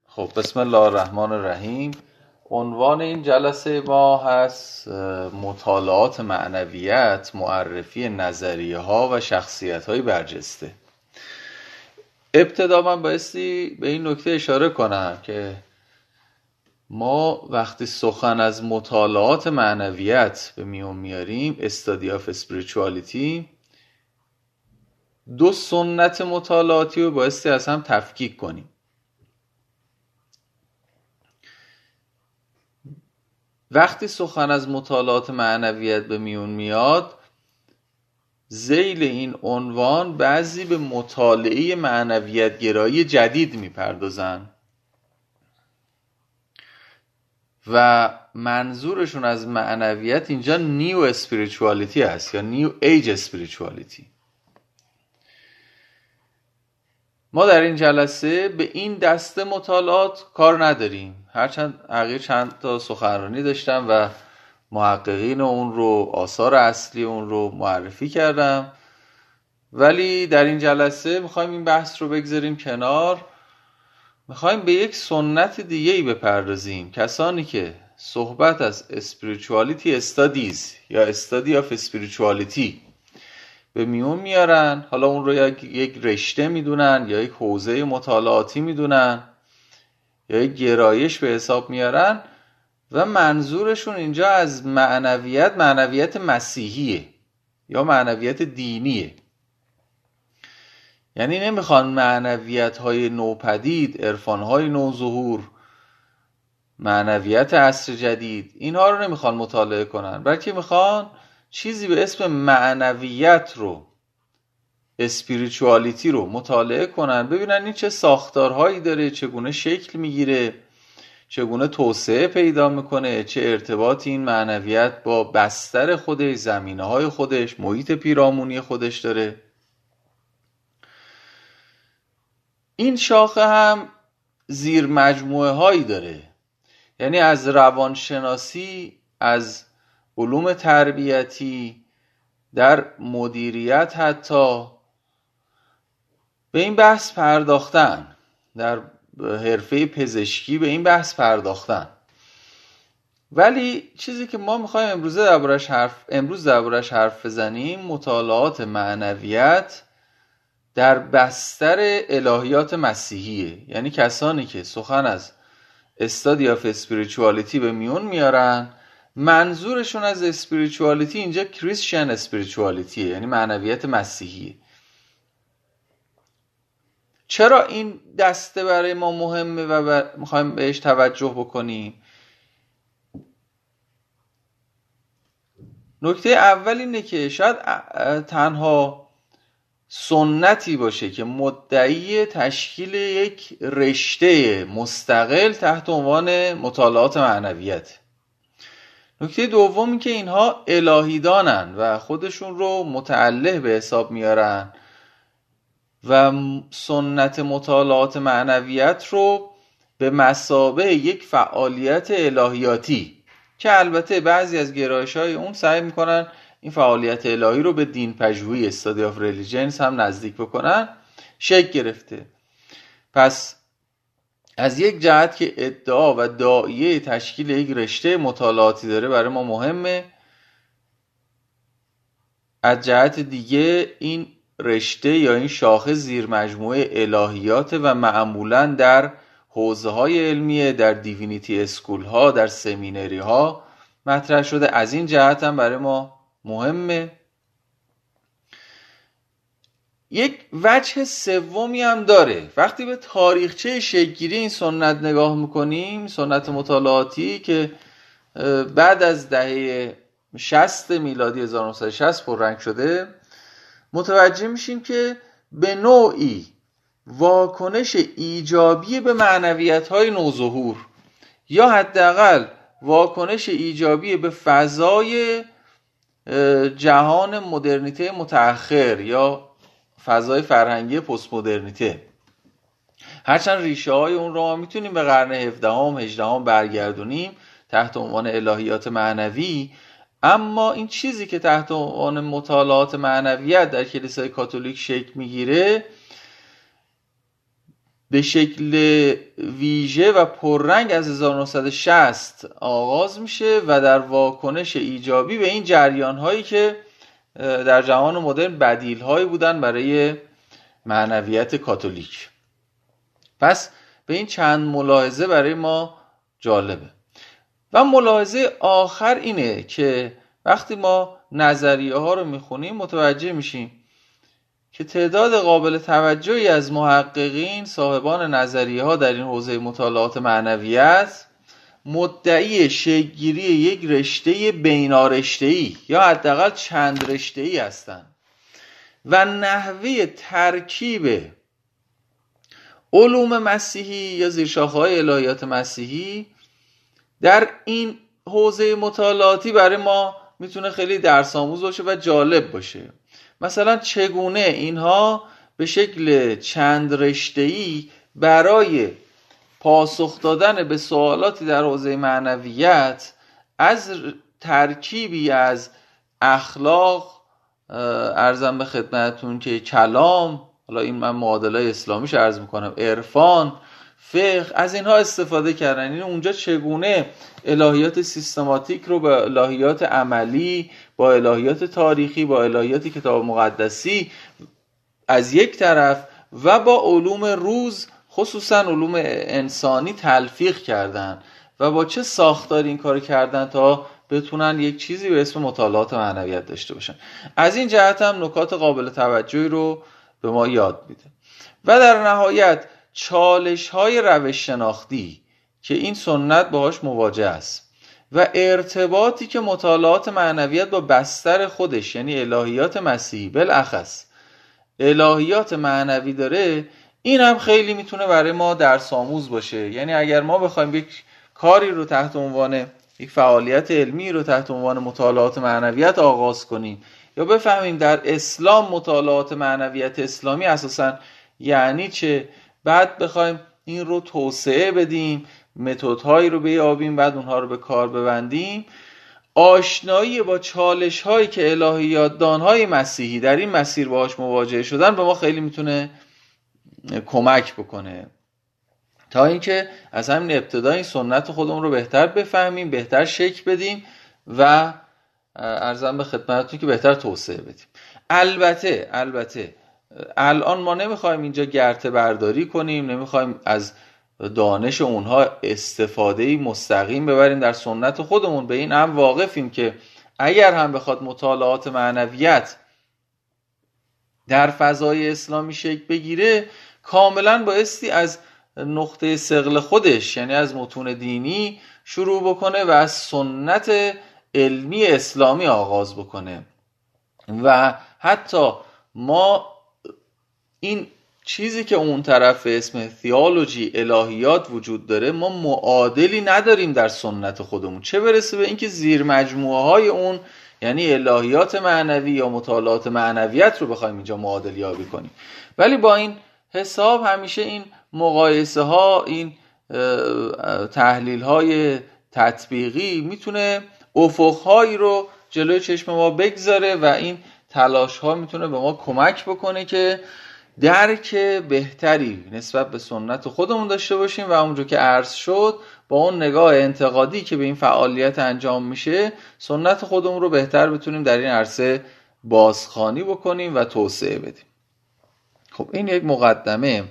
خب بسم الله الرحمن الرحیم. عنوان این جلسه ما هست مطالعات معنویت، معرفی نظریه ها و شخصیت های برجسته. ابتدا من بایستی به این نکته اشاره کنم که ما وقتی سخن از مطالعات معنویت به میون میاریم، استادی آف اسپریچوالیتی، دو سنت مطالعاتی رو بایستی از هم تفکیک کنیم. وقتی سخن از مطالعات معنویت به میون میاد، ذیل این عنوان بعضی به مطالعه معنویت گرایی جدید میپردازن و منظورشون از معنویت اینجا نیو اسپریچوالیتی هست یا نیو ایج اسپریچوالیتی. ما در این جلسه به این دسته مطالعات کار نداریم، هرچند حقیقی چند تا سخنرانی داشتم و محققین اون رو، آثار اصلی اون رو معرفی کردم، ولی در این جلسه میخوایم این بحث رو بگذاریم کنار. میخوایم به یک سنت دیگه‌ای بپردازیم. کسانی که صحبت از اسپریچوالیتی استادیز یا استادی آف اسپریچوالیتی به میون میارن، حالا اون رو یک رشته میدونن یا یک حوزه مطالعاتی میدونن یا یک گرایش به حساب میارن و منظورشون اینجا از معنویت مسیحیه یا معنویت دینیه. یعنی نمیخوان معنویت های نوپدید، عرفان های نوظهور، معنویت عصر جدید، اینها رو نمیخوان مطالعه کنن، بلکه میخوان چیزی به اسم معنویت رو، اسپریچوالیتی رو مطالعه کنن، ببینن این چه ساختارهایی داره، چگونه شکل میگیره، چگونه توسعه پیدا میکنه، چه ارتباطی این معنویت با بستر خودش، زمینه‌های خودش، محیط پیرامونی خودش داره. این شاخه هم زیر مجموعه هایی داره، یعنی از روانشناسی، از علوم تربیتی، در مدیریت حتی به این بحث پرداختن، در حرفه پزشکی به این بحث پرداختن. ولی چیزی که ما میخوایم امروز دربارش حرف بزنیم، مطالعات معنویت در بستر الهیات مسیحیه. یعنی کسانی که سخن از استادی آف اسپریچوالیتی به میون میارن، منظورشون از اسپریچوالیتی اینجا کریسچن اسپریچوالیتیه، یعنی معنویت مسیحیه. چرا این دسته برای ما مهمه و میخوایم بهش توجه بکنیم؟ نکته اول اینه که شاید تنها سنتی باشه که مدعی تشکیل یک رشته مستقل تحت عنوان مطالعات معنویت. نکته دومی که اینها الهیدانن و خودشون رو متعله به حساب میارن و سنت مطالعات معنویت رو به مثابه یک فعالیت الهیاتی، که البته بعضی از گرایش‌های اون سعی میکنن این فعالیت الهی رو به دین پژوهی، استادی آف ریلیجنز هم نزدیک بکنن، شکل گرفته. پس از یک جهت که ادعا و داعیه تشکیل یک رشته مطالعاتی داره برای ما مهمه، از جهت دیگه این رشته یا این شاخه زیر مجموعه الهیات و معمولاً در حوزه های علمیه، در دیوینیتی اسکول ها، در سمینری ها مطرح شده. از این جهت هم برای ما مهمه. یک وجه سومی هم داره. وقتی به تاریخچه شکل‌گیری این سنت نگاه میکنیم، سنت مطالعاتی که بعد از دهه 60 میلادی 1960 پررنگ شده، متوجه میشیم که به نوعی واکنش ایجابی به معنویت‌های نوظهور یا حداقل واکنش ایجابی به فضای جهان مدرنیته متأخر یا فضای فرهنگی پست مدرنیته، هرچند ریشه های اون رو ما میتونیم به قرن 17 18 برگردونیم تحت عنوان الهیات معنوی، اما این چیزی که تحت عنوان مطالعات معنویت در کلیسای کاتولیک شکل میگیره به شکل ویژه و پررنگ از 1960 آغاز میشه و در واکنش ایجابی به این جریان هایی که در جهان مدرن بدیل هایی بودن برای معنویت کاتولیک. پس به این چند ملاحظه برای ما جالبه. و ملاحظه آخر اینه که وقتی ما نظریه ها رو میخونیم متوجه میشیم که تعداد قابل توجهی از محققین صاحبان نظریه ها در این حوزه مطالعات معنویت مدعی شکل‌گیری یک رشته بینارشته‌ای یا حداقل چند رشته‌ای هستند و نحوه ترکیب علوم مسیحی یا زیرشاخه‌های الهیات مسیحی در این حوزه مطالعاتی برای ما میتونه خیلی درس آموز باشه و جالب باشه. مثلا چگونه اینها به شکل چند رشته‌ای برای پاسخ دادن به سوالاتی در حوزه معنویت از ترکیبی از اخلاق، عرضم به خدمتون که کلام، حالا این من معادلای اسلامیش عرض میکنم، عرفان، فقه، از اینها استفاده کردن. این اونجا چگونه الهیات سیستماتیک رو با الهیات عملی، با الهیات تاریخی، با الهیات کتاب مقدسی از یک طرف و با علوم روز خصوصا علوم انسانی تلفیق کردن و با چه ساختاری این کار کردن تا بتونن یک چیزی به اسم مطالعات معنویت داشته باشن. از این جهت هم نکات قابل توجهی رو به ما یاد میده. و در نهایت چالش های روش شناختی که این سنت باهاش مواجه است و ارتباطی که مطالعات معنویت با بستر خودش یعنی الهیات مسیحی بالاخص الهیات معنوی داره، این هم خیلی میتونه برای ما درس آموز باشه. یعنی اگر ما بخوایم یک کاری رو تحت عنوان یک فعالیت علمی رو تحت عنوان مطالعات معنویت آغاز کنیم یا بفهمیم در اسلام مطالعات معنویت اسلامی اساساً یعنی چه، بعد بخوایم این رو توسعه بدیم، متدهایی رو بیابیم، بعد اونها رو به کار ببندیم، آشنایی با چالش هایی که الهیات دانهای مسیحی در این مسیر باهاش مواجه شدن به ما خیلی میتونه کمک بکنه تا اینکه از همین ابتدا این سنت خودمون رو بهتر بفهمیم، بهتر شکل بدیم و عرضم به خدمتتون که بهتر توسعه بدیم. البته الان ما نمیخوایم اینجا گرته برداری کنیم، نمیخوایم از دانش اونها استفاده مستقیم ببریم در سنت خودمون. به این هم واقفیم که اگر هم بخواد مطالعات معنویت در فضای اسلامی شکل بگیره کاملا بایستی از نقطه ثقل خودش یعنی از متون دینی شروع بکنه و از سنت علمی اسلامی آغاز بکنه. و حتی ما این چیزی که اون طرف اسم تئولوژی الهیات وجود داره ما معادلی نداریم در سنت خودمون، چه برسه به اینکه زیر مجموعه های اون یعنی الهیات معنوی یا مطالعات معنویت رو بخوایم اینجا معادل یابی کنیم. ولی با این حساب همیشه این مقایسه ها، این تحلیل های تطبیقی میتونه افقهایی رو جلوی چشم ما بگذاره و این تلاش ها میتونه به ما کمک بکنه که درک بهتری نسبت به سنت خودمون داشته باشیم و اونجور که عرض شد با اون نگاه انتقادی که به این فعالیت انجام میشه سنت خودمون رو بهتر بتونیم در این عرصه بازخوانی بکنیم و توسعه بدیم. خب این یک مقدمه.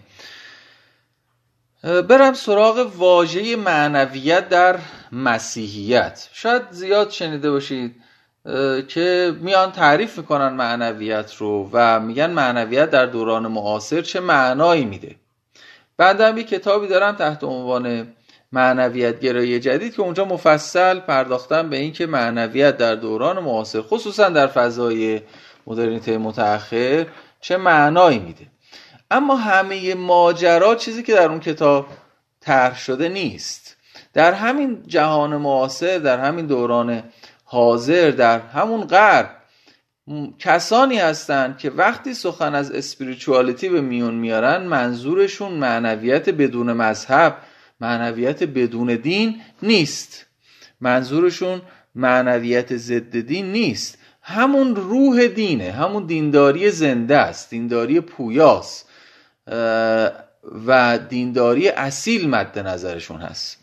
برم سراغ واژه معنویت در مسیحیت. شاید زیاد شنیده باشید که میان تعریف میکنن معنویت رو و میگن معنویت در دوران معاصر چه معنایی میده. بعدم یک کتابی دارم تحت عنوان معنویت گرایی جدید که اونجا مفصل پرداختم به این که معنویت در دوران معاصر خصوصا در فضای مدرنیته متأخر چه معنایی میده. اما همه ماجرا چیزی که در اون کتاب طرح شده نیست. در همین جهان معاصر، در همین دوران حاضر، در همون غرب کسانی هستند که وقتی سخن از اسپریچوالیتی به میون میارن منظورشون معنویت بدون مذهب، معنویت بدون دین نیست. منظورشون معنویت ضد دین نیست. همون روح دینه، همون دینداری زنده است، دینداری پویاست. و دینداری اصیل مد نظرشون هست.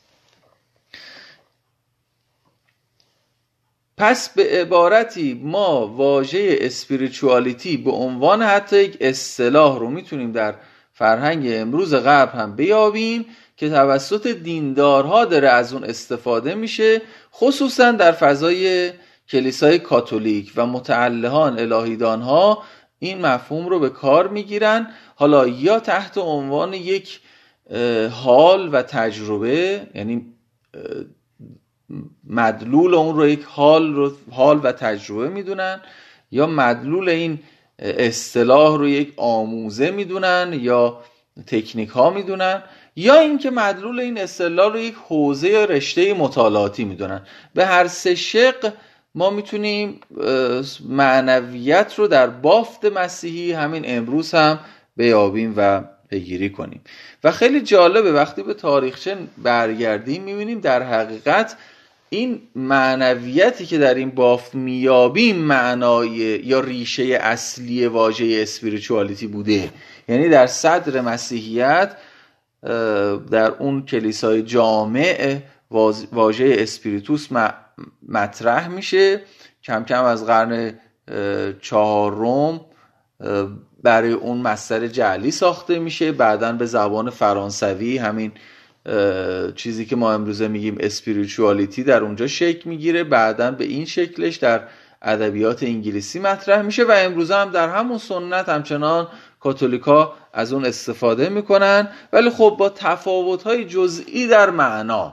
پس به عبارتی ما واژه اسپریچوالیتی به عنوان حتی یک اصطلاح رو میتونیم در فرهنگ امروز غرب هم بیابیم که توسط دیندارها داره از اون استفاده میشه، خصوصا در فضای کلیسای کاتولیک و متعلهان الهیدانها این مفهوم رو به کار میگیرن، حالا یا تحت عنوان یک حال و تجربه، یعنی مدلول اون رو یک حال و تجربه میدونن، یا مدلول این اصطلاح رو یک آموزه میدونن یا تکنیک ها میدونن، یا اینکه مدلول این اصطلاح رو یک حوزه یا رشته مطالعاتی میدونن. به هر سه شق ما میتونیم معنویت رو در بافت مسیحی همین امروز هم بیابیم و پیگیری کنیم. و خیلی جالبه وقتی به تاریخچه برگردیم میبینیم در حقیقت این معنویتی که در این بافت میابیم معنای یا ریشه اصلی واژه اسپریچوالیتی بوده. یعنی در صدر مسیحیت در اون کلیسای جامع واژه اسپریتوس مطرح میشه، کم کم از قرن چهارم برای اون مصدر جعلی ساخته میشه، بعداً به زبان فرانسوی همین چیزی که ما امروزه میگیم اسپریچوالیتی در اونجا شکل میگیره، بعداً به این شکلش در ادبیات انگلیسی مطرح میشه و امروزه هم در همون سنت همچنان کاتولیکا از اون استفاده میکنن، ولی خب با تفاوت‌های جزئی در معنا.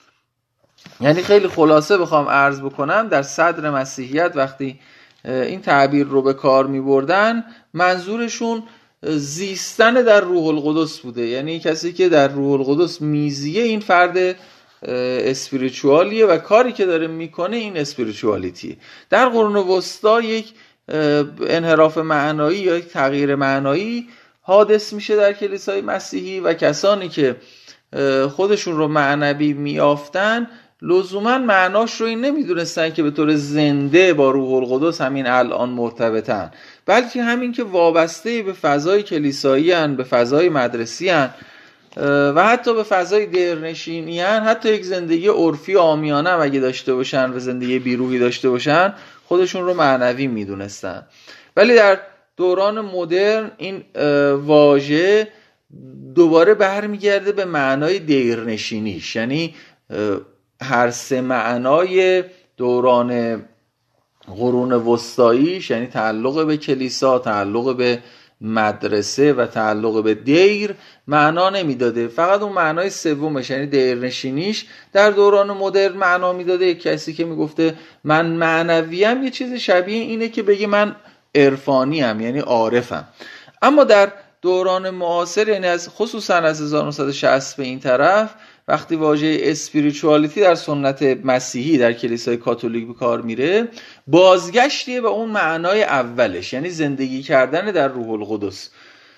یعنی خیلی خلاصه بخوام عرض بکنم، در صدر مسیحیت وقتی این تعبیر رو به کار میبردن منظورشون زیستن در روح القدس بوده، یعنی کسی که در روح القدس میزیه این فرد اسپریچوالیه و کاری که داره میکنه این اسپریچوالیتیه. در قرون وسطا یک انحراف معنایی یا یک تغییر معنایی حادث میشه در کلیسای مسیحی و کسانی که خودشون رو معنوی میافتن لزوما معناش رو این نمیدونستن که به طور زنده با روح القدس همین الان مرتبطن، بلکه همین که وابسته به فضای کلیسایی هن، به فضای مدرسی هن و حتی به فضای دیرنشینی هن، حتی یک زندگی عرفی عامیانه هم اگه داشته باشن و زندگی بیروحی داشته باشن خودشون رو معنوی میدونستن. ولی در دوران مدرن این واژه دوباره برمیگرده به معنای دیرنشینیش، یعنی هر سه معنای دوران قرون وسطاییش، یعنی تعلق به کلیسا، تعلق به مدرسه و تعلق به دیر معنا نمیداده، فقط اون معنای سومش یعنی دیرنشینیش در دوران مدرن معنا میداده. کسی که میگفته من معنویم یه چیز شبیه اینه که بگه من عرفانیم، یعنی عارفم. اما در دوران معاصر، یعنی از خصوصا از 1960 به این طرف، وقتی واژه اسپریچوالیتی در سنت مسیحی در کلیسای کاتولیک به کار میره، بازگشتیه به اون معنای اولش، یعنی زندگی کردن در روح القدس،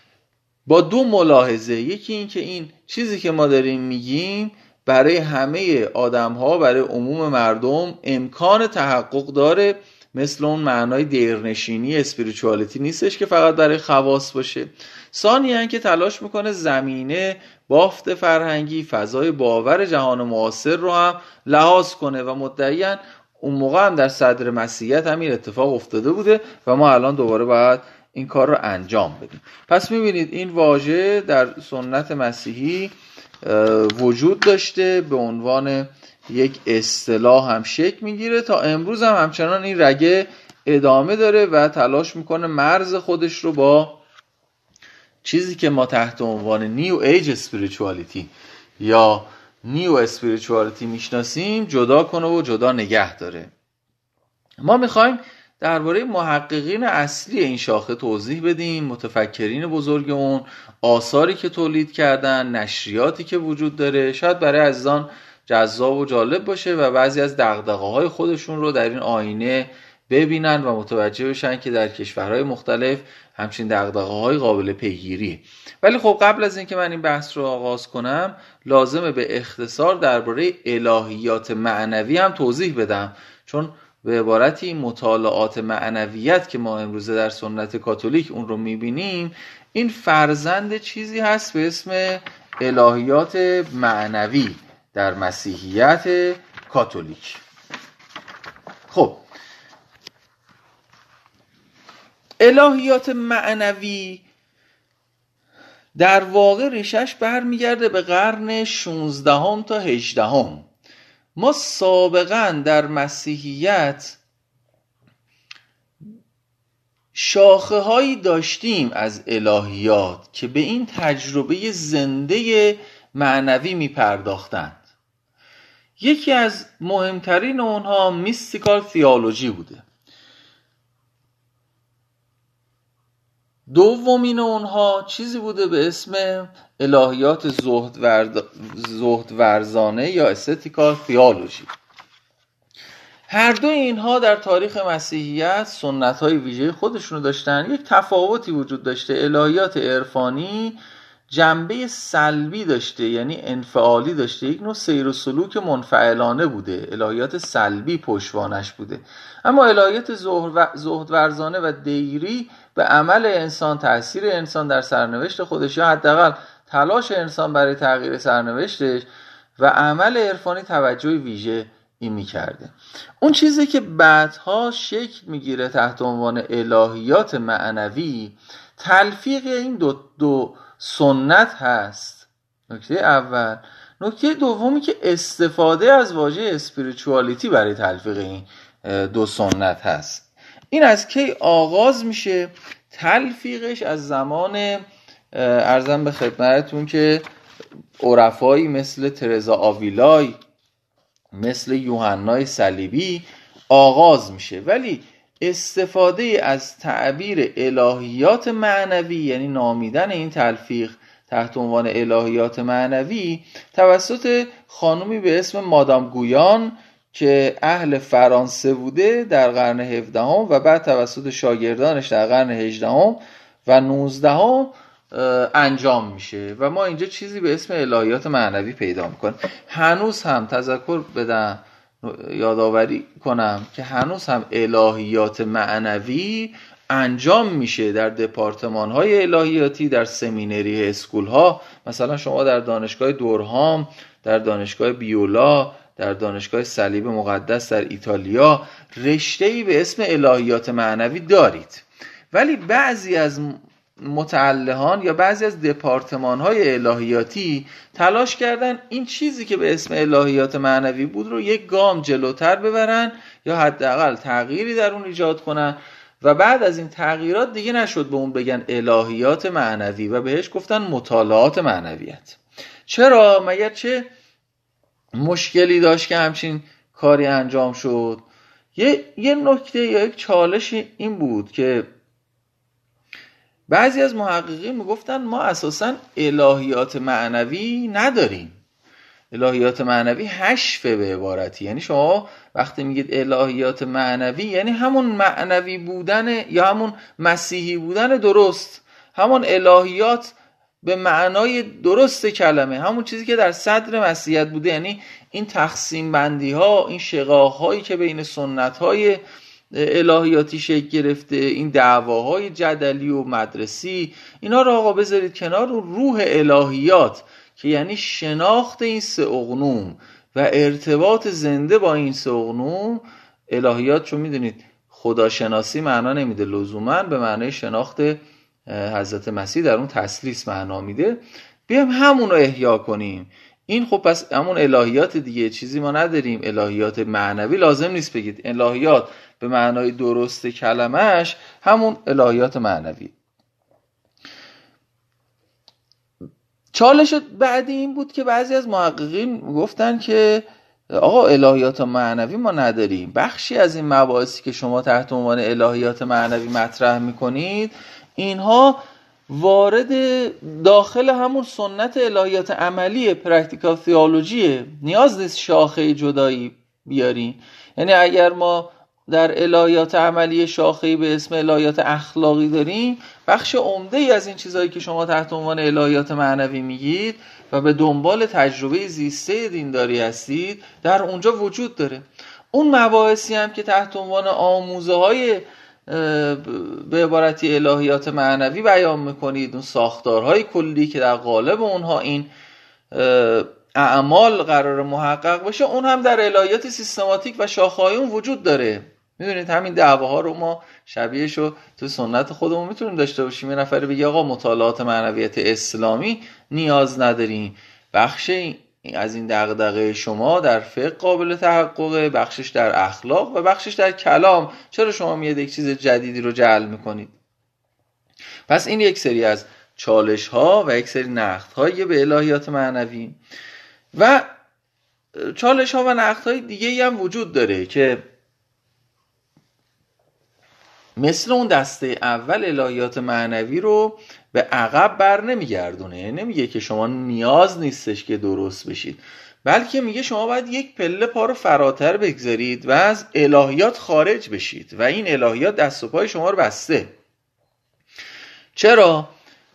با دو ملاحظه. یکی این که این چیزی که ما داریم میگیم برای همه آدم‌ها، برای عموم مردم امکان تحقق داره، مثل اون معنای دیرنشینی اسپریچوالیتی نیستش که فقط برای خواص باشه. ثانیاً که تلاش میکنه زمینه بافت فرهنگی، فضای باور جهان معاصر رو هم لحاظ کنه و مدعیاً اون موقع هم در صدر مسیحیت همین اتفاق افتاده بوده و ما الان دوباره باید این کار رو انجام بدیم. پس میبینید این واژه در سنت مسیحی وجود داشته، به عنوان یک اصطلاح هم شکل میگیره، تا امروز هم همچنان این رگه ادامه داره و تلاش میکنه مرز خودش رو با چیزی که ما تحت عنوان نیو ایج اسپریچوالیتی یا نیو اسپریچوالیتی میشناسیم جدا کنه و جدا نگه داره. ما میخوایم درباره محققین اصلی این شاخه توضیح بدیم، متفکرین بزرگ اون، آثاری که تولید کردن، نشریاتی که وجود داره، شاید برای عزیزان جذاب و جالب باشه و بعضی از دغدغه‌های خودشون رو در این آینه ببینن و متوجه بشن که در کشورهای مختلف همچین دغدغه‌های قابل پیگیری. ولی خب قبل از اینکه من این بحث رو آغاز کنم لازمه به اختصار درباره الهیات معنوی هم توضیح بدم، چون به عبارتی مطالعات معنویت که ما امروزه در سنت کاتولیک اون رو میبینیم، این فرزند چیزی هست به اسم الهیات معنوی در مسیحیت کاتولیک. خب الهیات معنوی در واقع ریشش برمیگرده به قرن 16 تا 18. ما سابقا در مسیحیت شاخه هایی داشتیم از الهیات که به این تجربه زنده معنوی می پرداختند. یکی از مهمترین اونها میستیکال تئولوژی بوده. دومین اونها چیزی بوده به اسم الهیات زهد ورزانه یا استتیکال تئولوژی. هر دو اینها در تاریخ مسیحیت سنت‌های ویژه خودشونو داشتن. یک تفاوتی وجود داشته. الهیات عرفانی جنبه سلبی داشته، یعنی انفعالی داشته، یک نوع سیر و سلوک منفعلانه بوده، الهیات سلبی پشتوانش بوده. اما الهیات زهد ورزانه و دیری به عمل انسان، تأثیر انسان در سرنوشت خودش یا حداقل تلاش انسان برای تغییر سرنوشتش و عمل عرفانی توجه ویژه این می‌کرده. اون چیزی که بعدها شکل میگیره تحت عنوان الهیات معنوی تلفیق این دو سنت هست. نکته اول. نکته دومی که استفاده از واژه اسپریچوالیتی برای تلفیق این دو سنت هست. این از کی آغاز میشه؟ تلفیقش از زمان عرضم به خدمتتون که عرفایی مثل ترزا آویلای، مثل یوحنای صلیبی آغاز میشه، ولی استفاده از تعبیر الهیات معنوی، یعنی نامیدن این تلفیق تحت عنوان الهیات معنوی توسط خانومی به اسم مادام گویان که اهل فرانسه بوده در قرن 17 و بعد توسط شاگردانش در قرن 18 و 19 انجام میشه و ما اینجا چیزی به اسم الهیات معنوی پیدا میکنیم. هنوز هم تذکر بدم، یادآوری کنم که هنوز هم الهیات معنوی انجام میشه در دپارتمان های الهیاتی، در سمینری اسکول ها. مثلا شما در دانشگاه دورهام، در دانشگاه بیولا، در دانشگاه صلیب مقدس در ایتالیا رشته‌ای به اسم الهیات معنوی دارید، ولی بعضی از متعلهان یا بعضی از دپارتمان های الهیاتی تلاش کردن این چیزی که به اسم الهیات معنوی بود رو یک گام جلوتر ببرن یا حداقل تغییری در اون ایجاد کنن و بعد از این تغییرات دیگه نشد به اون بگن الهیات معنوی و بهش گفتن مطالعات معنویت. چرا؟ مگر چه مشکلی داشت که همچین کاری انجام شد؟ یه نکته یا یک چالش این بود که بعضی از محققین میگفتن ما اساساً الهیات معنوی نداریم. الهیات معنوی حشفه به عبارتی، یعنی شما وقتی میگید الهیات معنوی یعنی همون معنوی بودن یا همون مسیحی بودن درست، همون الهیات به معنای درست کلمه، همون چیزی که در صدر مسیحیت بوده. یعنی این تقسیم بندی ها، این شقاق هایی که بین سنت های الهیاتی شکل گرفته، این دعواهای جدلی و مدرسی، اینا رو آقا بذارید کنار. و روح الهیات که یعنی شناخت این سه اقنوم و ارتباط زنده با این سه اقنوم. الهیات چون میدونید خداشناسی معنا نمیده لزوما، به معنای شناخت حضرت مسیح در اون تثلیث معنا میده. بیایم همون رو احیا کنیم. این خب پس همون الهیات دیگه، چیزی ما نداریم. الهیات معنوی لازم نیست بگید، الهیات به معنای درست کلمش همون الهیات معنوی. چالش بعدی این بود که بعضی از محققین گفتن که آقا الهیات معنوی ما نداریم، بخشی از این مباحثی که شما تحت عنوان الهیات معنوی مطرح میکنید اینها وارد داخل همون سنت الهیات عملی پرکتیکال تئولوژیه، نیاز نیست شاخه جدایی بیارین. یعنی اگر ما در الهیات عملی شاخه‌ای به اسم الهیات اخلاقی داریم، بخش عمده‌ای از این چیزهایی که شما تحت عنوان الهیات معنوی میگید و به دنبال تجربه زیسته دینداری هستید در اونجا وجود داره. اون مباحثی هم که تحت عنوان آموزه های به عبارتی الهیات معنوی بیان میکنید، اون ساختارهای کلی که در قالب اونها این اعمال قرار محقق بشه، اون هم در الهیات سیستماتیک و شاخه‌های اون وجود داره. میدونید همین دعواها رو ما شبیهشو تو سنت خودمون میتونیم داشته باشیم. یه نفر بگه آقا مطالعات معنویت اسلامی نیاز نداریم، بخش از این دغدغه شما در فقه قابل تحققه، بخشش در اخلاق و بخشش در کلام، چرا شما میاد یک چیز جدیدی رو جعل میکنید؟ پس این یک سری از چالش ها و یک سری نقد های به الهیات معنوی و چالش ها و نقد های دیگه هم وجود داره که مثل اون دسته اول الهیات معنوی رو به عقب بر نمیگردونه. نمیگه که شما نیاز نیستش که درست بشید، بلکه میگه شما باید یک پله پا رو فراتر بگذارید و از الهیات خارج بشید و این الهیات دست و پای شما رو بسته. چرا؟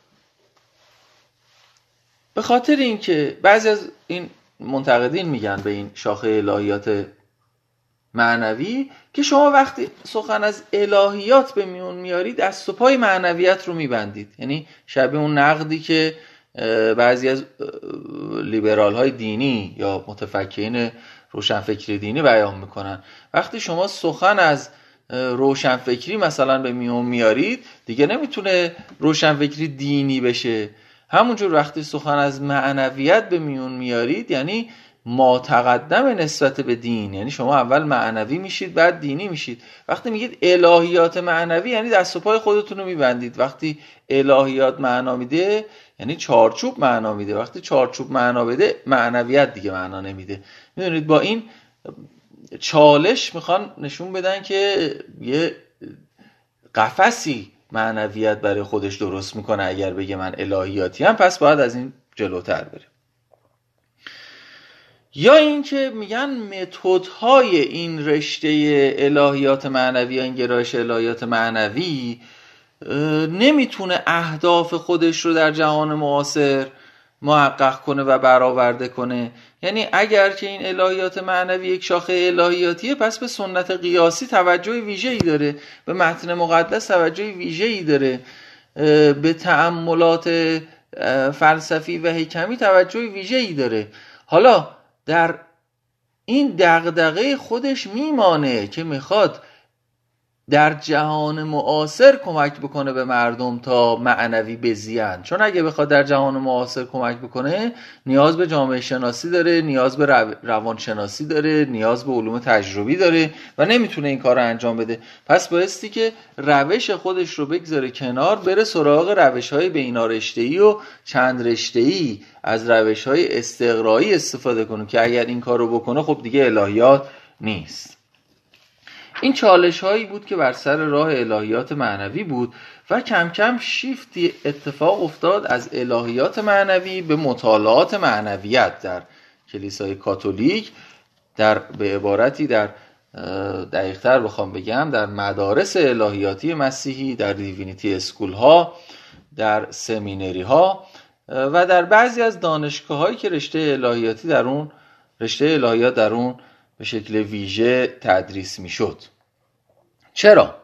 به خاطر اینکه بعضی از این منتقدین میگن به این شاخه الهیات معنوی که شما وقتی سخن از الهیات به میون میارید دست و پای معنویت رو میبندید. یعنی شبیه اون نقدی که بعضی از لیبرال های دینی یا متفکرین روشنفکری دینی بیان میکنن. وقتی شما سخن از روشنفکری مثلا به میون میارید دیگه نمیتونه روشنفکری دینی بشه. همونجور وقتی سخن از معنویت به میون میارید یعنی ما تقدم نسبت به دین، یعنی شما اول معنوی میشید بعد دینی میشید. وقتی میگید الهیات معنوی یعنی دست و پای خودتون رو میبندید. وقتی الهیات معنا میده یعنی چارچوب معنا میده. وقتی چارچوب معنا بده معنویت دیگه معنا نمیده. میدونید با این چالش میخوان نشون بدن که یه قفسی معنویت برای خودش درست میکنه. اگر بگه من الهیاتی هم پس باید از این جلوتر بره. یا اینکه میگن متدهای این رشته الهیات معنوی یا این گرایش الهیات معنوی نمیتونه اهداف خودش رو در جهان معاصر محقق کنه و برآورده کنه. یعنی اگر که این الهیات معنوی یک شاخه الهیاتیه پس به سنت قیاسی توجه ویژه‌ای داره، به متن مقدس توجه ویژه‌ای داره، به تأملات فلسفی و حکمی توجه ویژه‌ای داره. حالا در این دغدغه خودش میمانه که میخواد در جهان معاصر کمک بکنه به مردم تا معنوی بزیان. چون اگه بخواد در جهان معاصر کمک بکنه نیاز به جامعه شناسی داره، نیاز به روانشناسی داره، نیاز به علوم تجربی داره و نمیتونه این کار رو انجام بده. پس بایستی که روش خودش رو بگذاره کنار، بره سراغ روش‌های بینارشته‌ای و چند رشته‌ای از روش‌های استقرایی استفاده کنه که اگر این کار رو بکنه خب دیگه الهیات نیست. این چالش هایی بود که بر سر راه الهیات معنوی بود و کم کم شیفتی اتفاق افتاد از الهیات معنوی به مطالعات معنویت در کلیسای کاتولیک، در به عبارتی در دقیق‌تر بخوام بگم در مدارس الهیاتی مسیحی، در دیوینیتی اسکول ها، در سمینری ها و در بعضی از دانشگاه هایی که رشته الهیات در اون به شکل ویژه تدریس میشد. چرا؟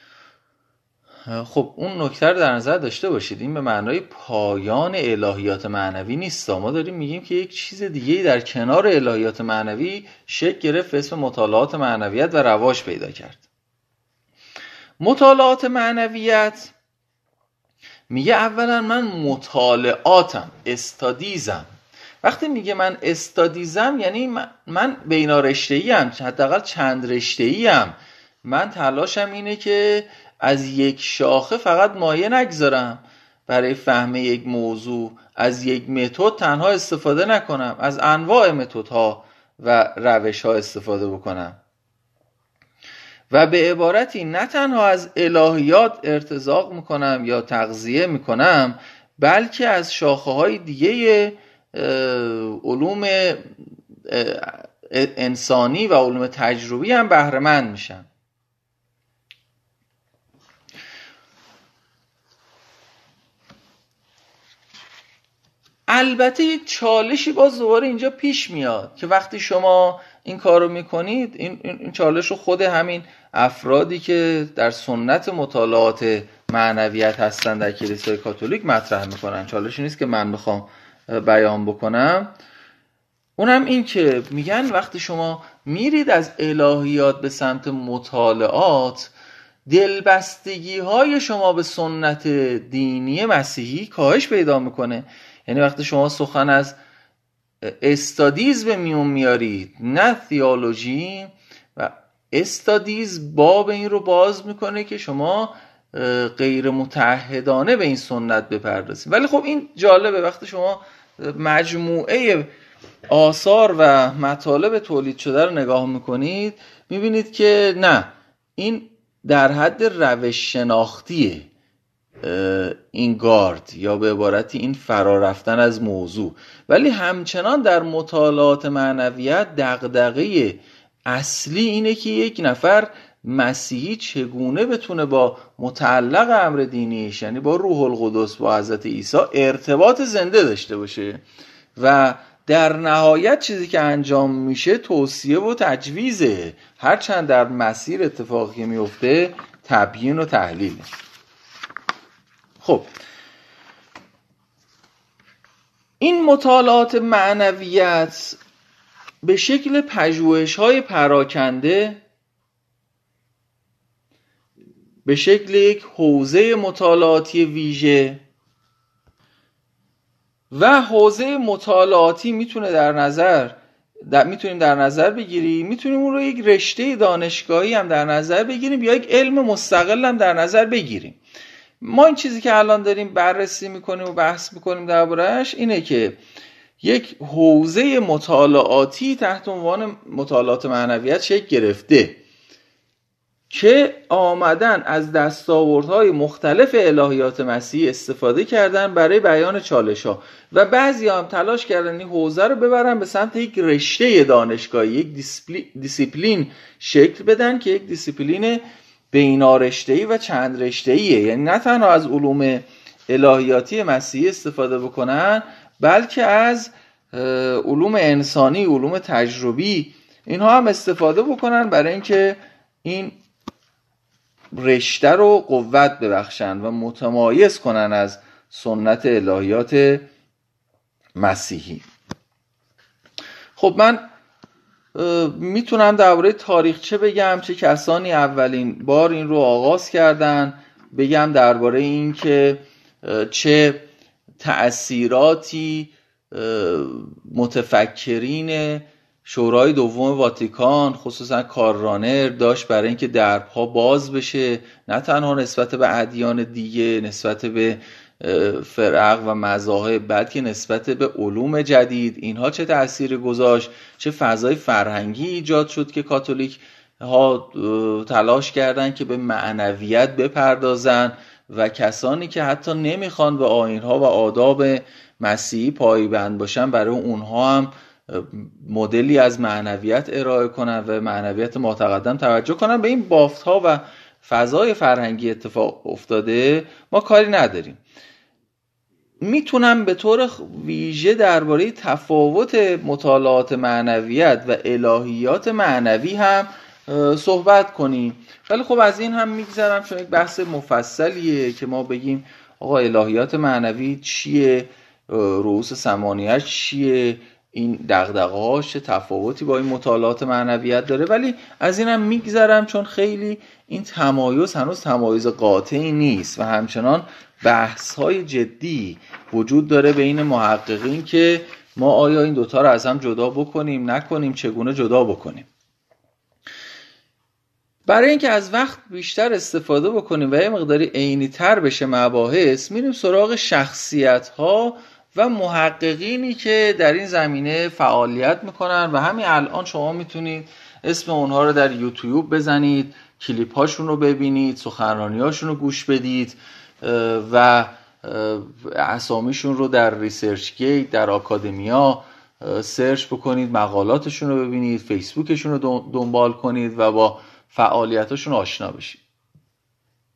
خب اون نکته رو در نظر داشته باشید. این به معنای پایان الهیات معنوی نیست. ما داریم میگیم که یک چیز دیگه‌ای در کنار الهیات معنوی شکل گرفت، اسم مطالعات معنویت و رواج پیدا کرد. مطالعات معنویت میگه اولا من مطالعاتم، استادیزم. وقتی میگه من استادیزم یعنی من بینارشته‌ای ام، حداقل چند رشته‌ای ام. من تلاشم اینه که از یک شاخه فقط مایه نگذارم برای فهم یک موضوع، از یک متد تنها استفاده نکنم، از انواع متدها و روش‌ها استفاده بکنم و به عبارتی نه تنها از الهیات ارتزاق میکنم یا تغذیه میکنم بلکه از شاخه‌های دیگه علوم انسانی و علوم تجربی هم بهره مند میشم. البته یه چالشی باز دوباره اینجا پیش میاد که وقتی شما این کارو میکنید، این چالش رو خود همین افرادی که در سنت مطالعات معنویت هستن در کلیسای کاتولیک مطرح میکنن، چالشی نیست که من میخوام بیان بکنم. اونم این که میگن وقتی شما میرید از الهیات به سمت مطالعات، دلبستگی های شما به سنت دینی مسیحی کاهش پیدا میکنه. یعنی وقتی شما سخن از استادیز به میون میارید نه تئولوژی، و استادیز باب این رو باز میکنه که شما غیر متعهدانه به این سنت بپردازید. ولی خب این جالبه، وقتی شما مجموعه آثار و مطالب تولید شده رو نگاه میکنید میبینید که نه، این در حد روش شناختیه، این گارد یا به عبارتی این فرا رفتن از موضوع، ولی همچنان در مطالعات معنویت دغدغه اصلی اینه که یک نفر مسیحی چگونه بتونه با متعلق امر دینیش، یعنی با روح القدس، با حضرت عیسی ارتباط زنده داشته باشه و در نهایت چیزی که انجام میشه توصیه و تجویزه، هرچند در مسیر اتفاقی میفته تبیین و تحلیله. خب این مطالعات معنویت به شکل پژوهش‌های پراکنده، به شکل یک حوزه مطالعاتی ویژه و حوزه مطالعاتی میتونیم در نظر بگیریم، میتونیم اون رو یک رشته دانشگاهی هم در نظر بگیریم یا یک علم مستقل هم در نظر بگیریم. ما این چیزی که الان داریم بررسی میکنیم و بحث میکنیم درباره‌اش اینه که یک حوزه مطالعاتی تحت عنوان مطالعات معنویت شکل گرفته که آمدن از دستاوردهای مختلف الهیات مسیحی استفاده کردن برای بیان چالش‌ها و بعضی هم تلاش کردن این حوزه رو ببرن به سمت یک رشته دانشگاهی، یک دیسیپلین شکل بدن که یک دیسیپلین بینارشته‌ای و چند رشته‌ایه. یعنی نه تنها از علوم الهیاتی مسیحی استفاده بکنن، بلکه از علوم انسانی، علوم تجربی اینها هم استفاده بکنن برای اینکه این رشته رو قوت ببخشن و متمایز کنن از سنت الهیات مسیحی. خب من میتونم درباره تاریخچه بگم، چه کسانی اولین بار این رو آغاز کردن، بگم درباره این که چه تأثیراتی متفکرین شورای دوم واتیکان خصوصا کارل رانر داشت برای اینکه درها باز بشه، نه تنها نسبت به ادیان دیگه، نسبت به فرق و مذاهب، بلکه نسبت به علوم جدید. اینها چه تأثیری گذاشت، چه فضای فرهنگی ایجاد شد که کاتولیک ها تلاش کردن که به معنویت بپردازن و کسانی که حتی نمیخوان به آیین‌ها و آداب مسیحی پایبند باشن برای اونها هم مدلی از معنویت ارائه کنن و معنویت متقدم توجه کنن. به این بافت‌ها و فضای فرهنگی اتفاق افتاده ما کاری نداریم. میتونم به طور ویژه درباره تفاوت مطالعات معنویت و الهیات معنوی هم صحبت کنیم، ولی خب از این هم میگذرم چون یک بحث مفصلیه که ما بگیم آقا الهیات معنوی چیه، رؤوس سمانیه‌اش چیه، این دغدغه‌هاش چه تفاوتی با این مطالعات معنویت داره. ولی از اینم میگذرم چون خیلی این تمایز هنوز تمایز قاطعی نیست و همچنان بحث‌های جدی وجود داره بین محققین که ما آیا این دوتا رو از هم جدا بکنیم نکنیم، چگونه جدا بکنیم. برای اینکه از وقت بیشتر استفاده بکنیم و یه مقداری عینی تر بشه مباحث، میریم سراغ شخصیت‌ها و محققینی که در این زمینه فعالیت میکنن و همین الان شما میتونید اسم اونها رو در یوتیوب بزنید، کلیپ هاشون رو ببینید، سخنرانی هاشون رو گوش بدید و اسامیشون رو در ریسرچ گیت، در آکادمیا سرچ بکنید، مقالاتشون رو ببینید، فیسبوکشون رو دنبال کنید و با فعالیتاشون آشنا بشید.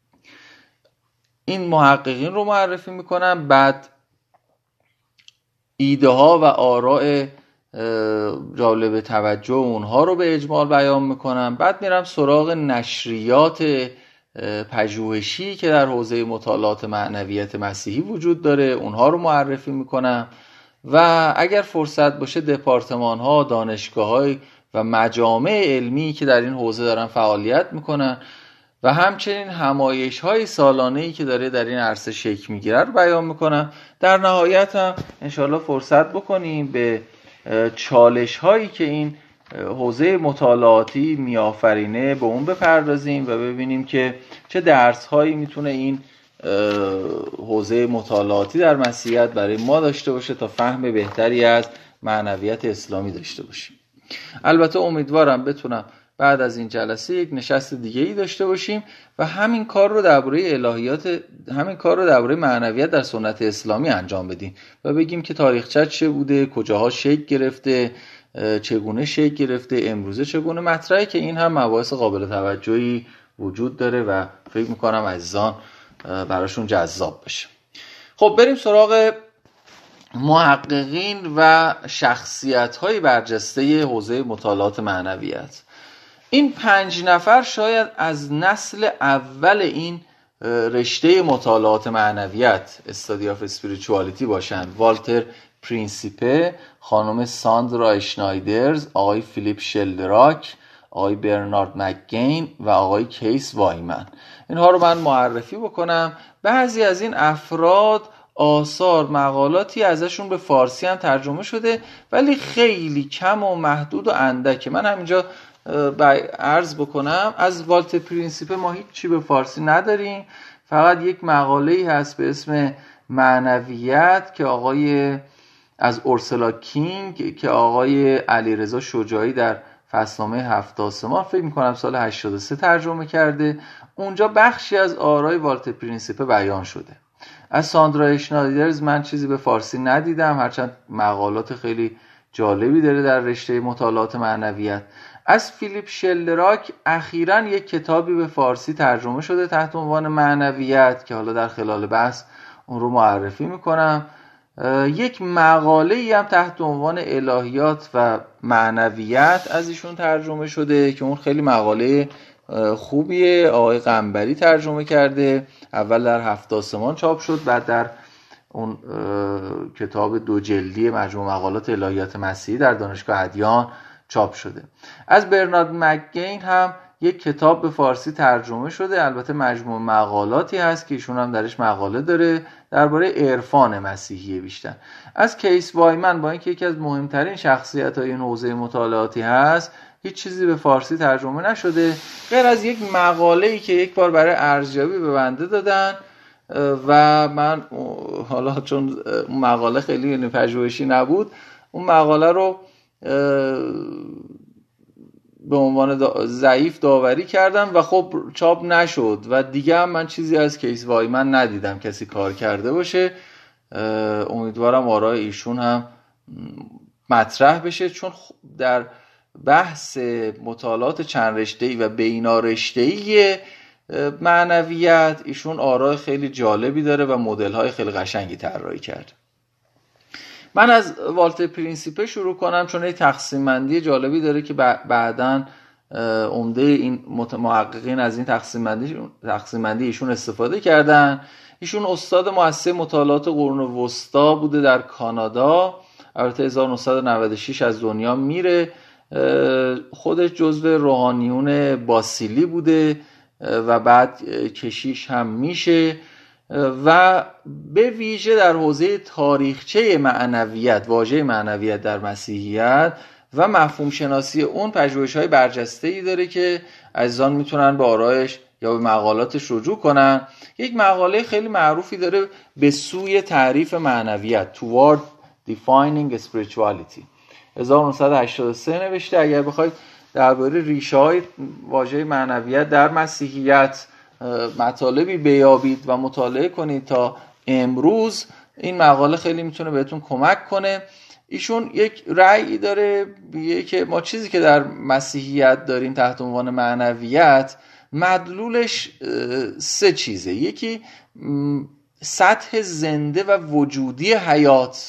این محققین رو معرفی میکنم. بعد ایده ها و آراء جالب توجه اونها رو به اجمال بیان میکنم. بعد میرم سراغ نشریات پژوهشی که در حوزه مطالعات معنویت مسیحی وجود داره، اونها رو معرفی میکنم و اگر فرصت باشه دپارتمان ها، دانشگاه های و مجامع علمی که در این حوزه دارن فعالیت میکنن و همچنین همایش های سالانه‌ای که داره در این عرصه شکل میگیره رو بیان میکنم. در نهایت هم انشالله فرصت بکنیم به چالش هایی که این حوزه مطالعاتی میآفرینه به اون بپردازیم و ببینیم که چه درس هایی میتونه این حوزه مطالعاتی در مسیحیت برای ما داشته باشه تا فهم بهتری از معنویت اسلامی داشته باشیم. البته امیدوارم بتونم بعد از این جلسه یک نشست دیگه‌ای داشته باشیم و همین کار رو درباره معنویت در سنت اسلامی انجام بدیم و بگیم که تاریخچه چه بوده، کجاها شکل گرفته، چگونه شکل گرفته، امروزه چگونه مطرحه، که این هم مباحث قابل توجهی وجود داره و فکر میکنم عزیزان براشون جذاب بشه. خب بریم سراغ محققین و شخصیت‌های برجسته حوزه مطالعات معنویت. این 5 نفر شاید از نسل اول این رشته مطالعات معنویت استادی آف اسپریچوالیتی باشند. والتر پرینسیپه، خانم ساندرا اشنایدرز، آقای فیلیپ شلدراک، آقای برنارد مکگین و آقای کیس وایمن. اینها رو من معرفی بکنم. بعضی از این افراد آثار، مقالاتی ازشون به فارسی هم ترجمه شده ولی خیلی کم و محدود و اندکه. من همینجا عرض بکنم از والتر پرینسیپه ما هیچ چی به فارسی نداریم، فقط یک مقاله‌ای هست به اسم معنویت که از اورسلا کینگ که آقای علیرضا شجاعی در فصلنامه 7 آسمان فکر می‌کنم سال 83 ترجمه کرده. اونجا بخشی از آرای والتر پرینسیپه بیان شده. از ساندرا اشنایدرز من چیزی به فارسی ندیدم، هرچند مقالات خیلی جالبی داره در رشته مطالعات معنویت. از فیلیپ شلدراک اخیراً یک کتابی به فارسی ترجمه شده تحت عنوان معنویت که حالا در خلال بحث اون رو معرفی میکنم. یک مقاله‌ای هم تحت عنوان الهیات و معنویت از ایشون ترجمه شده که اون خیلی مقاله خوبیه، آقای قنبری ترجمه کرده. اول در 7 آسمان چاپ شد، بعد در اون کتاب 2 جلدی مجموع مقالات الهیات مسیحی در دانشگاه ادیان چاپ شده. از برنارد مکگین هم یک کتاب به فارسی ترجمه شده، البته مجموع مقالاتی هست که ایشون هم درش مقاله داره درباره عرفان مسیحی بیشتر. از کیس وایمن با اینکه یکی از مهمترین شخصیت‌های این حوزه مطالعاتی هست هیچ چیزی به فارسی ترجمه نشده غیر از یک مقاله‌ای که یک بار برای ارزیابی به بنده دادن و من حالا چون مقاله خیلی پژوهشی نبود اون مقاله رو به عنوان ضعیف داوری کردم و خب چاپ نشد و دیگه هم من چیزی از کیس وایمن ندیدم کسی کار کرده باشه. امیدوارم آرای ایشون هم مطرح بشه، چون در بحث مطالعات چند رشته‌ای و بینارشته‌ای معنویت ایشون آرای خیلی جالبی داره و مدل‌های خیلی قشنگی طراحی کرده. من از والتر پرینسیپه شروع کنم چون یک تقسیم بندی جالبی داره که بعداً عمده این محققین از این تقسیم بندی ایشون استفاده کردن. ایشون استاد مؤسسه مطالعات قرون وسطا بوده در کانادا، البته 1996 از دنیا میره. خودش جزو روحانیون باسیلی بوده و بعد کشیش هم میشه و به ویژه در حوزه تاریخچه معنویت، واژه معنویت در مسیحیت و مفهوم شناسی اون پژوهش‌های برجسته‌ای داره که عزیزان میتونن به آرایش یا به مقالاتش رجوع کنن. یک مقاله خیلی معروفی داره به سوی تعریف معنویت Toward Defining Spirituality 1983 نوشته. اگر بخواید درباره ریشه‌های واژه معنویت در مسیحیت مطالبی بیابید و مطالعه کنید تا امروز، این مقاله خیلی میتونه بهتون کمک کنه. ایشون یک رأیی داره میگه که ما چیزی که در مسیحیت داریم تحت عنوان معنویت مدلولش 3 چیزه. یکی سطح زنده و وجودی حیات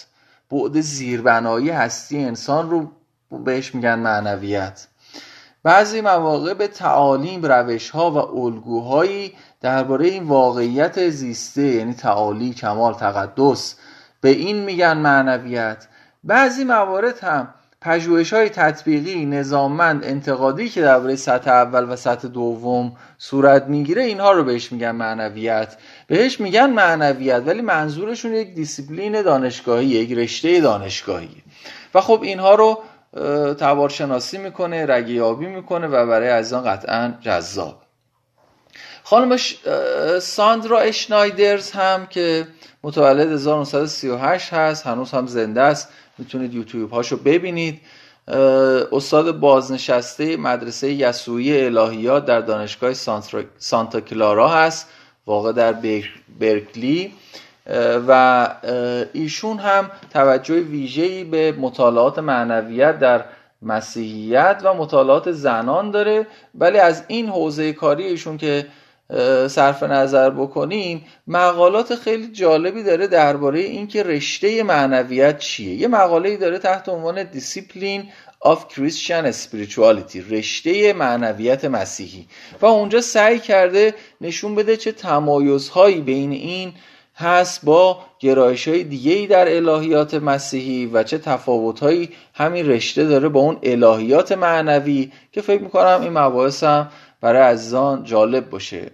بعد زیربنایی هستی انسان رو بهش میگن معنویت. بعضی مواقع به تعالیم، روش‌ها و الگوهایی درباره این واقعیت زیسته، یعنی تعالی، کمال، تقدس، به این میگن معنویت. بعضی موارد هم پژوهش‌های تطبیقی، نظاممند، انتقادی که درباره سطح اول و سطح دوم صورت میگیره، اینها رو بهش میگن معنویت. بهش میگن معنویت ولی منظورشون یک دیسیپلین دانشگاهی، یک رشته دانشگاهی. و خب اینها رو تبارشناسی میکنه، رگه‌یابی میکنه و برای عزیزان قطعا جذاب. خانم ساندرا اشنایدرز هم که متولد 1938 هست، هنوز هم زنده است، میتونید یوتیوب هاشو ببینید. استاد بازنشسته مدرسه یسوعی الهیات در دانشگاه سانتا کلارا هست، واقع در برکلی، و ایشون هم توجه ویژه‌ای به مطالعات معنویت در مسیحیت و مطالعات زنان داره. ولی از این حوزه کاری ایشون که صرف نظر بکنیم، مقالات خیلی جالبی داره درباره اینکه رشته معنویت چیه. یه مقاله‌ای داره تحت عنوان Discipline of Christian Spirituality، رشته معنویت مسیحی، و اونجا سعی کرده نشون بده چه تمایزهایی بین این هست با گرایش‌های دیگه‌ای در الهیات مسیحی و چه تفاوت‌هایی همین رشته داره با اون الهیات معنوی، که فکر می‌کنم این مباحث هم برای عزیزان جالب باشه.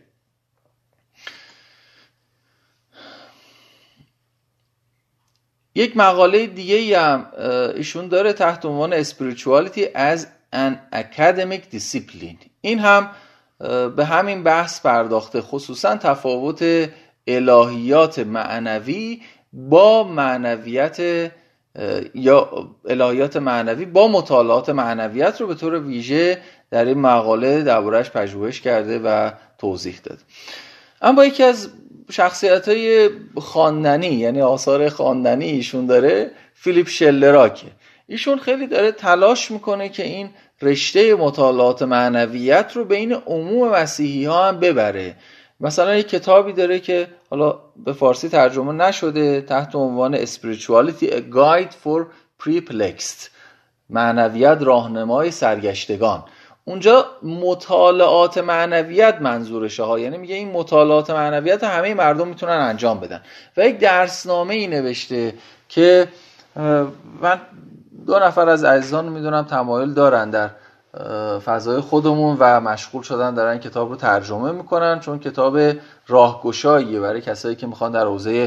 یک مقاله دیگه‌ای هم ایشون داره تحت عنوان Spirituality as an Academic Discipline. این هم به همین بحث پرداخته، خصوصا تفاوت الهیات معنوی با معنویت یا الهیات معنوی با مطالعات معنویت رو به طور ویژه در این مقاله درباره‌اش پژوهش کرده و توضیح داده. اما یکی از شخصیت‌های خواندنی، یعنی آثار خواندنی ایشون داره، فیلیپ شلراکه. ایشون خیلی داره تلاش میکنه که این رشته مطالعات معنویت رو بین عموم مسیحی ها هم ببره. مثلا یک کتابی داره که حالا به فارسی ترجمه نشده تحت عنوان Spirituality A Guide for Perplexed، معنویت راهنمای سرگشتگان. اونجا مطالعات معنویت منظورشه ها، یعنی میگه این مطالعات معنویت همه مردم میتونن انجام بدن. و یک درسنامه ای نوشته که من 2 نفر از عزیزان میدونم تمایل دارن در فضای خودمون و مشغول شدن دارن کتاب رو ترجمه میکنن، چون کتاب راهگشاییه برای کسایی که میخوان در حوزه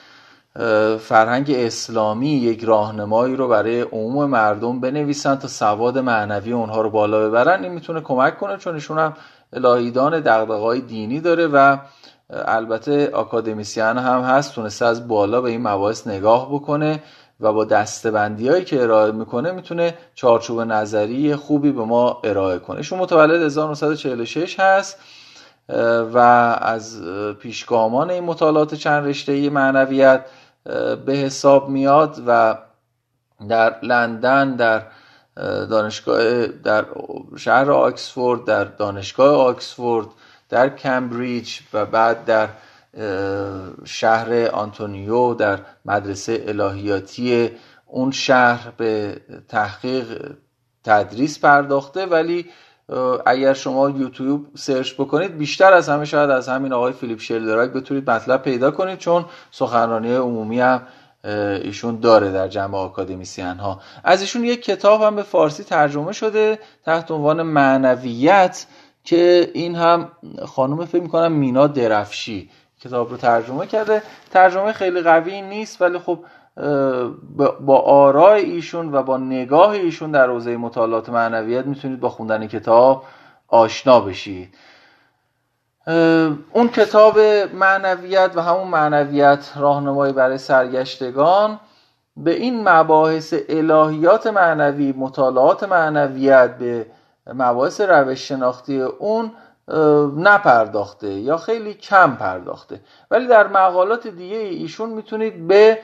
فرهنگ اسلامی یک راهنمایی رو برای عموم مردم بنویسن تا سواد معنوی اونها رو بالا ببرن. این میتونه کمک کنه، چون ایشون هم الهیدان دغدغه‌های دینی داره و البته آکادمیسین هم هست، تونسته از بالا به این مباحث نگاه بکنه و با دسته‌بندی‌هایی که ارائه میکنه میتونه چارچوب نظری خوبی به ما ارائه کنه. ایشون متولد 1946 هست و از پیشگامان این مطالعات چند رشته‌ای معنویت به حساب میاد و در لندن، در دانشگاه در شهر آکسفورد، در دانشگاه آکسفورد، در کمبریج و بعد در شهر آنتونیو در مدرسه الهیاتی اون شهر به تحقیق تدریس پرداخته. ولی اگر شما یوتیوب سرچ بکنید بیشتر از همه شاید از همین آقای فیلیپ شلدراک بتونید مطلب پیدا کنید، چون سخنرانی عمومی هم ایشون داره در جمع آکادمیسین ها. از ایشون یک کتاب هم به فارسی ترجمه شده تحت عنوان معنویت که این هم خانم فکر می‌کنم مینا درفشی کتاب رو ترجمه کرده. ترجمه خیلی قوی نیست ولی خب با آرای ایشون و با نگاه ایشون در حوزه مطالعات معنویت میتونید با خوندن کتاب آشنا بشید. اون کتاب معنویت و همون معنویت راهنمایی برای سرگشتگان به این مباحث الهیات معنوی، مطالعات معنویت، به مباحث روش شناختی اون نپرداخته یا خیلی کم پرداخته. ولی در مقالات دیگه ایشون میتونید به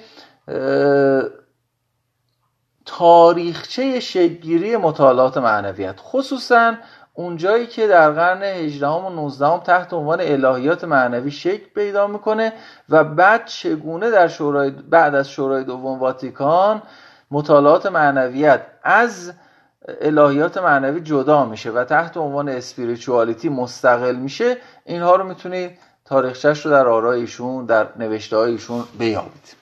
تاریخچه شکل‌گیری مطالعات معنویت، خصوصا اونجایی که در قرن 18 و 19 تحت عنوان الهیات معنوی شکل پیدا میکنه و بعد چگونه بعد از شورای دوم واتیکان مطالعات معنویت از الهیات معنوی جدا میشه و تحت عنوان اسپریچوالیتی مستقل میشه. اینها رو میتونید تاریخچه‌اش رو در آراء ایشون، در نوشته‌های ایشون بیابید.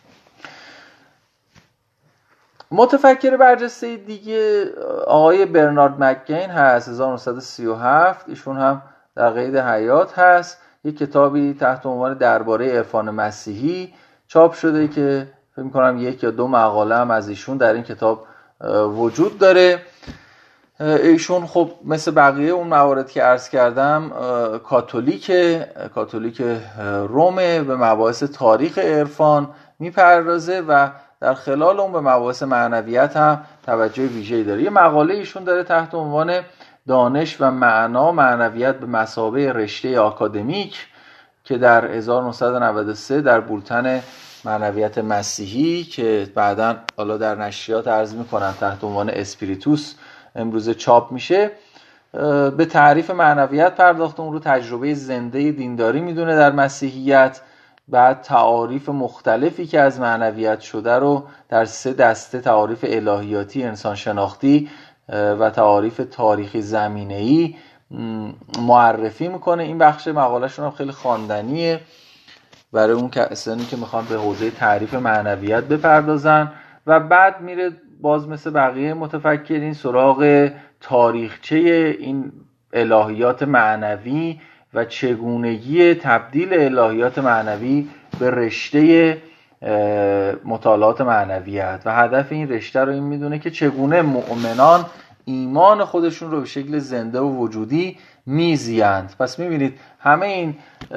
متفکر برجسته دیگه آقای برنارد مکگین هست، 1937. ایشون هم در قید حیات هست. یک کتابی تحت عنوان درباره عرفان مسیحی چاپ شده که فکر می‌کنم 1 یا 2 مقاله هم از ایشون در این کتاب وجود داره. ایشون خب مثل بقیه اون مواردی که عرض کردم کاتولیک رومه، به مباحث تاریخ عرفان میپردازه و در خلال اون به مباحث معنویت هم توجه ویژه‌ای داره. یه مقاله ایشون داره تحت عنوان دانش و معنویت به مثابه رشته آکادمیک که در 1993 در بولتن معنویت مسیحی که بعداً حالا در نشریات عرض میکنن تحت عنوان اسپریتوس امروزه چاپ میشه، به تعریف معنویت پرداخته. اون رو تجربه زنده دینداری میدونه در مسیحیت. بعد تعاریف مختلفی که از معنویت شده رو در 3 دسته، تعاریف الهیاتی، انسان شناختی و تعاریف تاریخی زمینه‌ای معرفی میکنه. این بخش مقاله‌شون هم خیلی خواندنیه برای اون کسانی که میخوان به حوزه تعریف معنویت بپردازن. و بعد میره باز مثل بقیه متفکرین سراغ تاریخچه این الهیات معنوی و چگونگی تبدیل الهیات معنوی به رشته مطالعات معنویت و هدف این رشته رو این میدونه که چگونه مؤمنان ایمان خودشون رو به شکل زنده و وجودی میزیند. پس میبینید همه این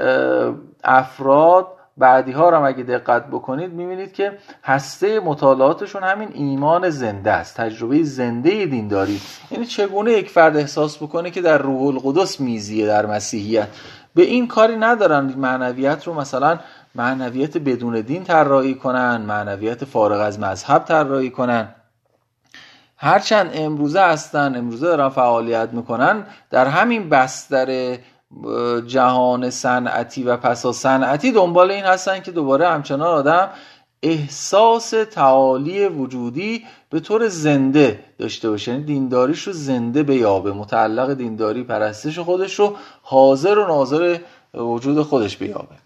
افراد بعدی ها رو هم اگه دقت بکنید میبینید که هسته مطالعاتشون همین ایمان زنده است، تجربه زنده دینداری. یعنی چگونه یک فرد احساس بکنه که در روح القدس میزیه در مسیحیت. به این کاری ندارن معنویت رو مثلا معنویت بدون دین طراحی کنن، معنویت فارغ از مذهب طراحی کنن. هرچند امروزه دارن فعالیت میکنن در همین بستر جهان صنعتی و پسا صنعتی دنبال این هستن که دوباره همچنان آدم احساس تعالی وجودی به طور زنده داشته باشه، یعنی دینداریش رو زنده بیابه، متعلق دینداری پرستش خودش رو حاضر و ناظر وجود خودش بیابه.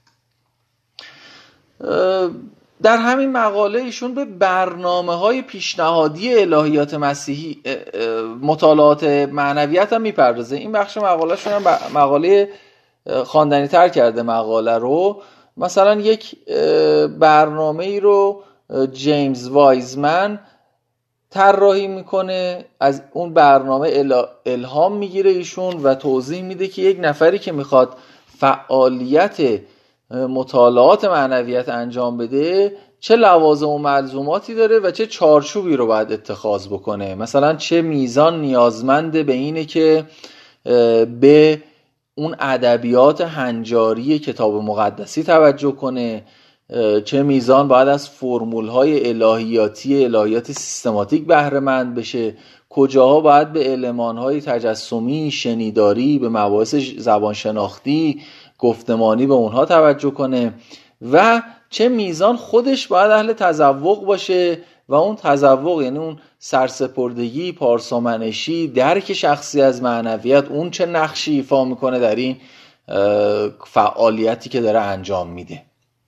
در همین مقاله ایشون به برنامه‌های پیشنهادی الهیات مسیحی، مطالعات معنویت هم میپردازه. این بخش مقاله‌شون هم مقاله خواندنی تر کرده مقاله رو. مثلا یک برنامه‌ای رو جیمز وایزمن طراحی میکنه، از اون برنامه الهام میگیره ایشون و توضیح میده که یک نفری که میخواد فعالیت مطالعات معنویت انجام بده چه لوازم و ملزوماتی داره و چه چارچوبی رو باید اتخاذ بکنه. مثلا چه میزان نیازمنده به اینه که به اون ادبیات هنجاری کتاب مقدسی توجه کنه، چه میزان باید از فرمول‌های الهیات سیستماتیک بهره مند بشه، کجاها باید به المان‌های تجسمی، شنیداری، به مباحث زبان شناختی، گفتمانی به اونها توجه کنه و چه میزان خودش باید اهل تذوق باشه و اون تذوق یعنی اون سرسپردگی، پارسامنشی، درک شخصی از معنویت، اون چه نقشی ایفا میکنه در این فعالیتی که داره انجام میده.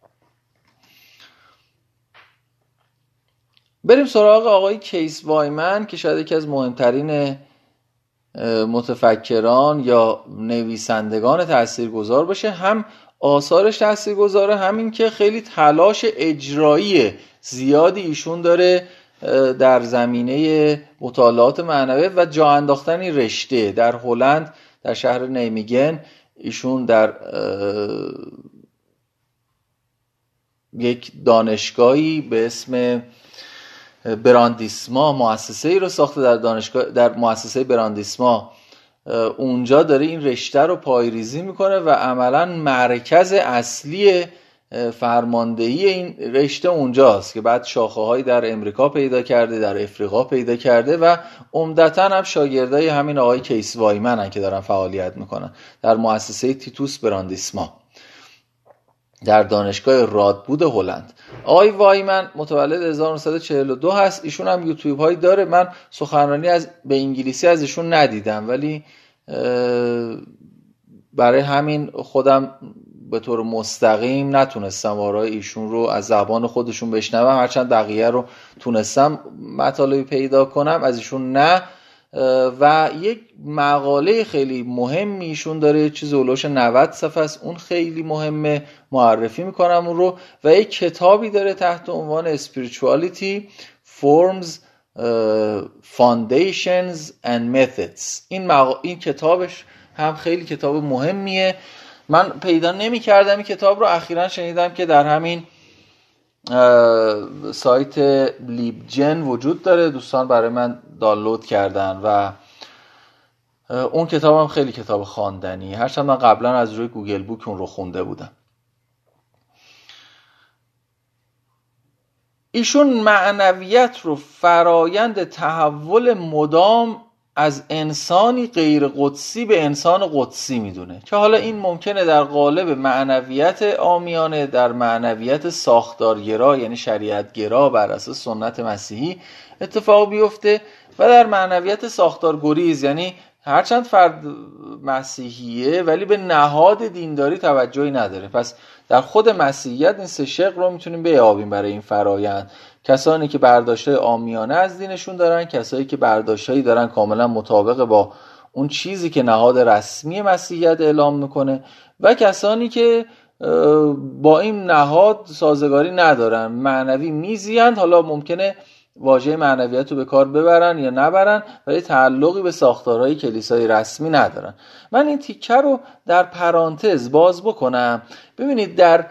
بریم سراغ آقای کیس وایمن که شاید یکی از مهمترین متفکران یا نویسندگان تاثیرگذار باشه. هم آثارش تاثیرگذاره، همین که خیلی تلاش اجرایی زیادی ایشون داره در زمینه مطالعات معنوی و جا انداختن این رشته. در هلند در شهر نیمیگن ایشون در یک دانشگاهی به اسم براندیسما مؤسسه‌ای رو ساخته، در مؤسسه براندیسما اونجا داره این رشته رو پایه‌ریزی میکنه و عملاً مرکز اصلی فرماندهی این رشته اونجاست که بعد شاخه‌هایی در امریکا پیدا کرده، در افریقا پیدا کرده و عمدتاً هم شاگردای همین آقای کیس وایمنن که دارن فعالیت میکنن در مؤسسه تیتوس براندیسما در دانشگاه رادبود هلند. آقای وایمن متولد 1942 هست. ایشون هم یوتیوب هایی داره. من سخنرانی به انگلیسی از ایشون ندیدم، ولی برای همین خودم به طور مستقیم نتونستم آرای ایشون رو از زبان خودشون بشنوم، هرچند بقیه رو تونستم مطالبی پیدا کنم، از ایشون نه. و یک مقاله خیلی مهمی ایشون داره، چیز اولوش 90 صفحه است، اون خیلی مهمه، معرفی میکنم اون رو. و یک کتابی داره تحت عنوان Spirituality Forms Foundations and Methods. این کتابش هم خیلی کتاب مهمیه. من پیدا نمی کردم این کتاب رو، اخیراً شنیدم که در همین سایت لیبجن وجود داره، دوستان برای من دانلود کردن و اون کتاب هم خیلی کتاب خواندنی، هرچند من قبلا از روی گوگل بوک اون رو خونده بودم. ایشون معنویت رو فرایند تحول مدام از انسانی غیر قدسی به انسان قدسی میدونه که حالا این ممکنه در قالب معنویت عامیانه، در معنویت ساختارگرا یعنی شریعتگرا بر اساس سنت مسیحی اتفاق بیفته و در معنویت ساختارگریز یعنی هرچند فرد مسیحیه ولی به نهاد دینداری توجهی نداره. پس در خود مسیحیت این سه شق رو میتونیم بیابیم برای این فرایند. کسانی که برداشت‌های عامیانه از دینشون دارن، کسایی که برداشت‌هایی دارن کاملا مطابق با اون چیزی که نهاد رسمی مسیحیت اعلام میکنه و کسانی که با این نهاد سازگاری ندارن، معنوی میزیند، حالا ممکنه واژه معنویت رو به کار ببرن یا نبرن ولی تعلقی به ساختارهای کلیسای رسمی ندارن. من این تیکه رو در پرانتز باز بکنم. ببینید در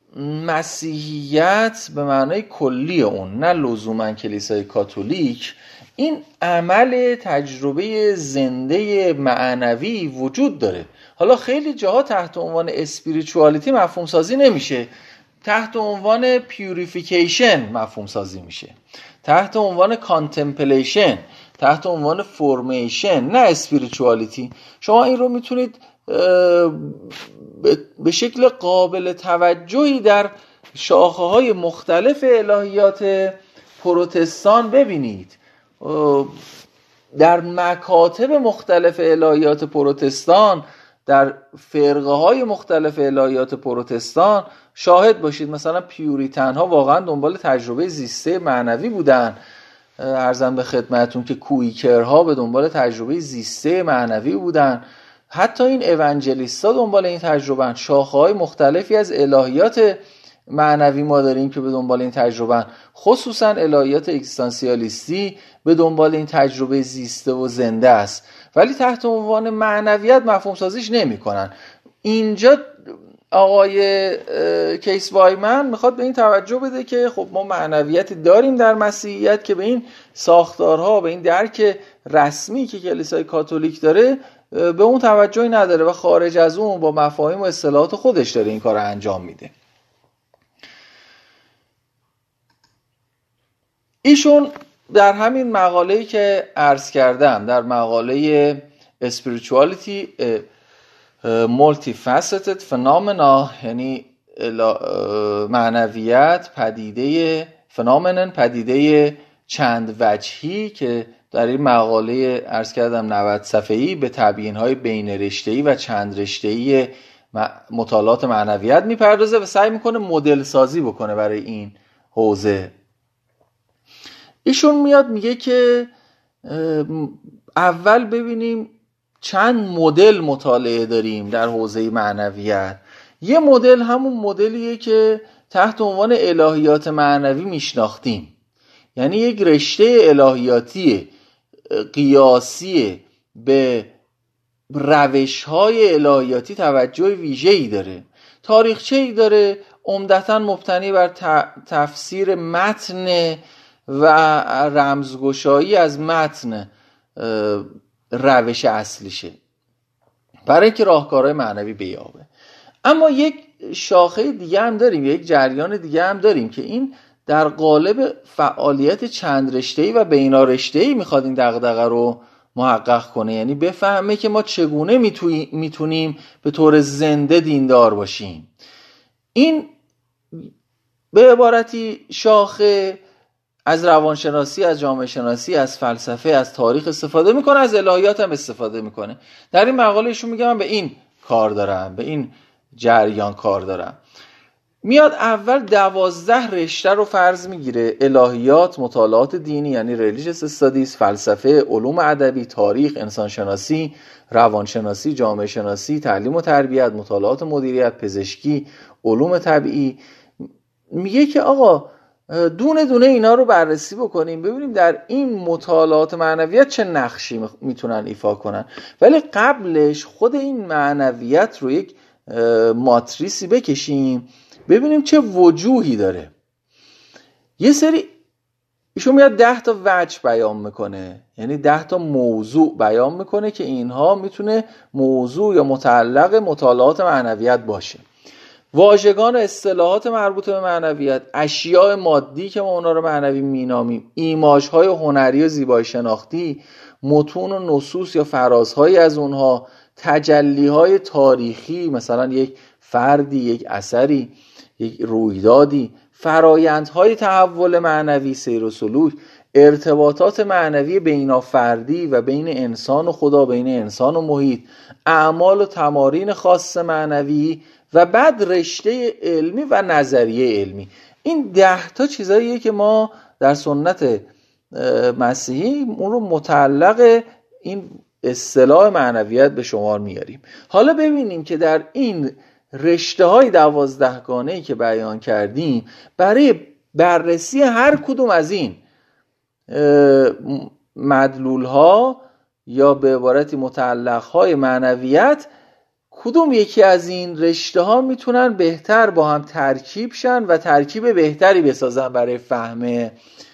مسیحیت به معنای کلی اون، نه لزوما کلیسای کاتولیک، این عمل تجربه زنده معنوی وجود داره. حالا خیلی جاها تحت عنوان اسپریچوالیتی مفهوم سازی نمیشه، تحت عنوان پیوریفیکیشن مفهوم سازی میشه، تحت عنوان کانتمپلیشن، تحت عنوان فورمیشن، نه اسپریچوالیتی. شما این رو میتونید به شکل قابل توجهی در شاخه‌های مختلف الهیات پروتستان ببینید. در مکاتب مختلف الهیات پروتستان، در فرقه‌های مختلف الهیات پروتستان شاهد باشید. مثلا پیوریتن ها واقعا دنبال تجربه زیسته معنوی بودن. عرضم به خدمتون که کویکرها به دنبال تجربه زیسته معنوی بودن. حتی این اونجلیستا دنبال این تجربه. شاخه‌های مختلفی از الهیات معنوی ما داریم که به دنبال این تجربه، خصوصا الهیات اگزیستانسیالیستی به دنبال این تجربه زیسته و زنده است، ولی تحت عنوان معنویت مفهوم سازیش نمی کنن. اینجا آقای کیس وایمن میخواد به این توجه بده که خب ما معنویتی داریم در مسیحیت که به این ساختارها، به این درک رسمی که کلیسای کاتولیک داره به اون توجهی نداره و خارج از اون با مفاهیم و اصطلاحات خودش داره این کار رو انجام میده. ایشون در همین مقاله‌ای که عرض کردم، در مقاله Spirituality Multifaceted Phenomena، یعنی معنویت پدیده فنومنن، پدیده چند وجهی، که در این مقاله عرض کردم 90 صفحه‌ای به تبیین‌های بین رشته‌ای و چند رشته‌ای مطالعات معنویت میپردازه و سعی میکنه مدل سازی بکنه برای این حوزه. ایشون میاد میگه که اول ببینیم چند مدل مطالعه داریم در حوزه معنویت. یه مدل همون مدلیه که تحت عنوان الهیات معنوی میشناختیم، یعنی یک رشته الهیاتی قیاسی به روش‌های الهیاتی توجه ویژه‌ای داره، تاریخچه‌ای داره، عمدتاً مبتنی بر تفسیر متن و رمزگشایی از متن روش اصلیشه برای که راهکارهای معنوی بیابه. اما یک شاخه دیگه هم داریم، یک جریان دیگه هم داریم که این در قالب فعالیت چند رشته‌ای و بینارشته‌ای میخواد این دغدغه رو محقق کنه، یعنی بفهمه که ما چگونه میتونیم به طور زنده دیندار باشیم. این به عبارتی شاخه از روانشناسی، از جامعه شناسی، از فلسفه، از تاریخ استفاده میکنه، از الهیات هم استفاده میکنه. در این مقاله ایشون میگه من به این کار دارم، به این جریان کار دارم. میاد اول 12 رشته رو فرض میگیره: الهیات، مطالعات دینی یعنی religious studies، فلسفه، علوم ادبی، تاریخ، انسانشناسی، روانشناسی، جامعه شناسی، تعلیم و تربیت، مطالعات مدیریت، پزشکی، علوم طبیعی. میگه که آقا دونه دونه اینا رو بررسی بکنیم، ببینیم در این مطالعات معنویت چه نقشی میتونن ایفا کنن. ولی قبلش خود این معنویت رو یک ماتریسی بکشیم، ببینیم چه وجوهی داره. یه سری ایشون میاد 10 تا وجه بیان میکنه، یعنی 10 تا موضوع بیان میکنه که اینها میتونه موضوع یا متعلق مطالعات معنویت باشه. واژگان و اصطلاحات مربوط به معنویت، اشیاء مادی که ما اونا رو معنوی مینامیم، ایماژهای هنری و زیبایی شناختی، متون و نصوص یا فرازهایی از اونها، تجلیهای تاریخی، مثلا یک فردی، یک اثری، یک رویدادی، فرایندهای تحول معنوی، سیر و سلوک، ارتباطات معنوی بینافردی و بین انسان و خدا، بین انسان و محیط، اعمال و تمارین خاص معنوی، و بعد رشته علمی و نظریه علمی. این 10 تا چیزاییه که ما در سنت مسیحی اون رو متعلق این اصطلاح معنویت به شمار میاریم. حالا ببینیم که در این رشته های 12 گانه‌ای که بیان کردیم، برای بررسی هر کدوم از این مدلول ها یا به عبارتی متعلق های معنویت، کدوم یکی از این رشته ها میتونن بهتر با هم ترکیب شن و ترکیب بهتری بسازن برای فهم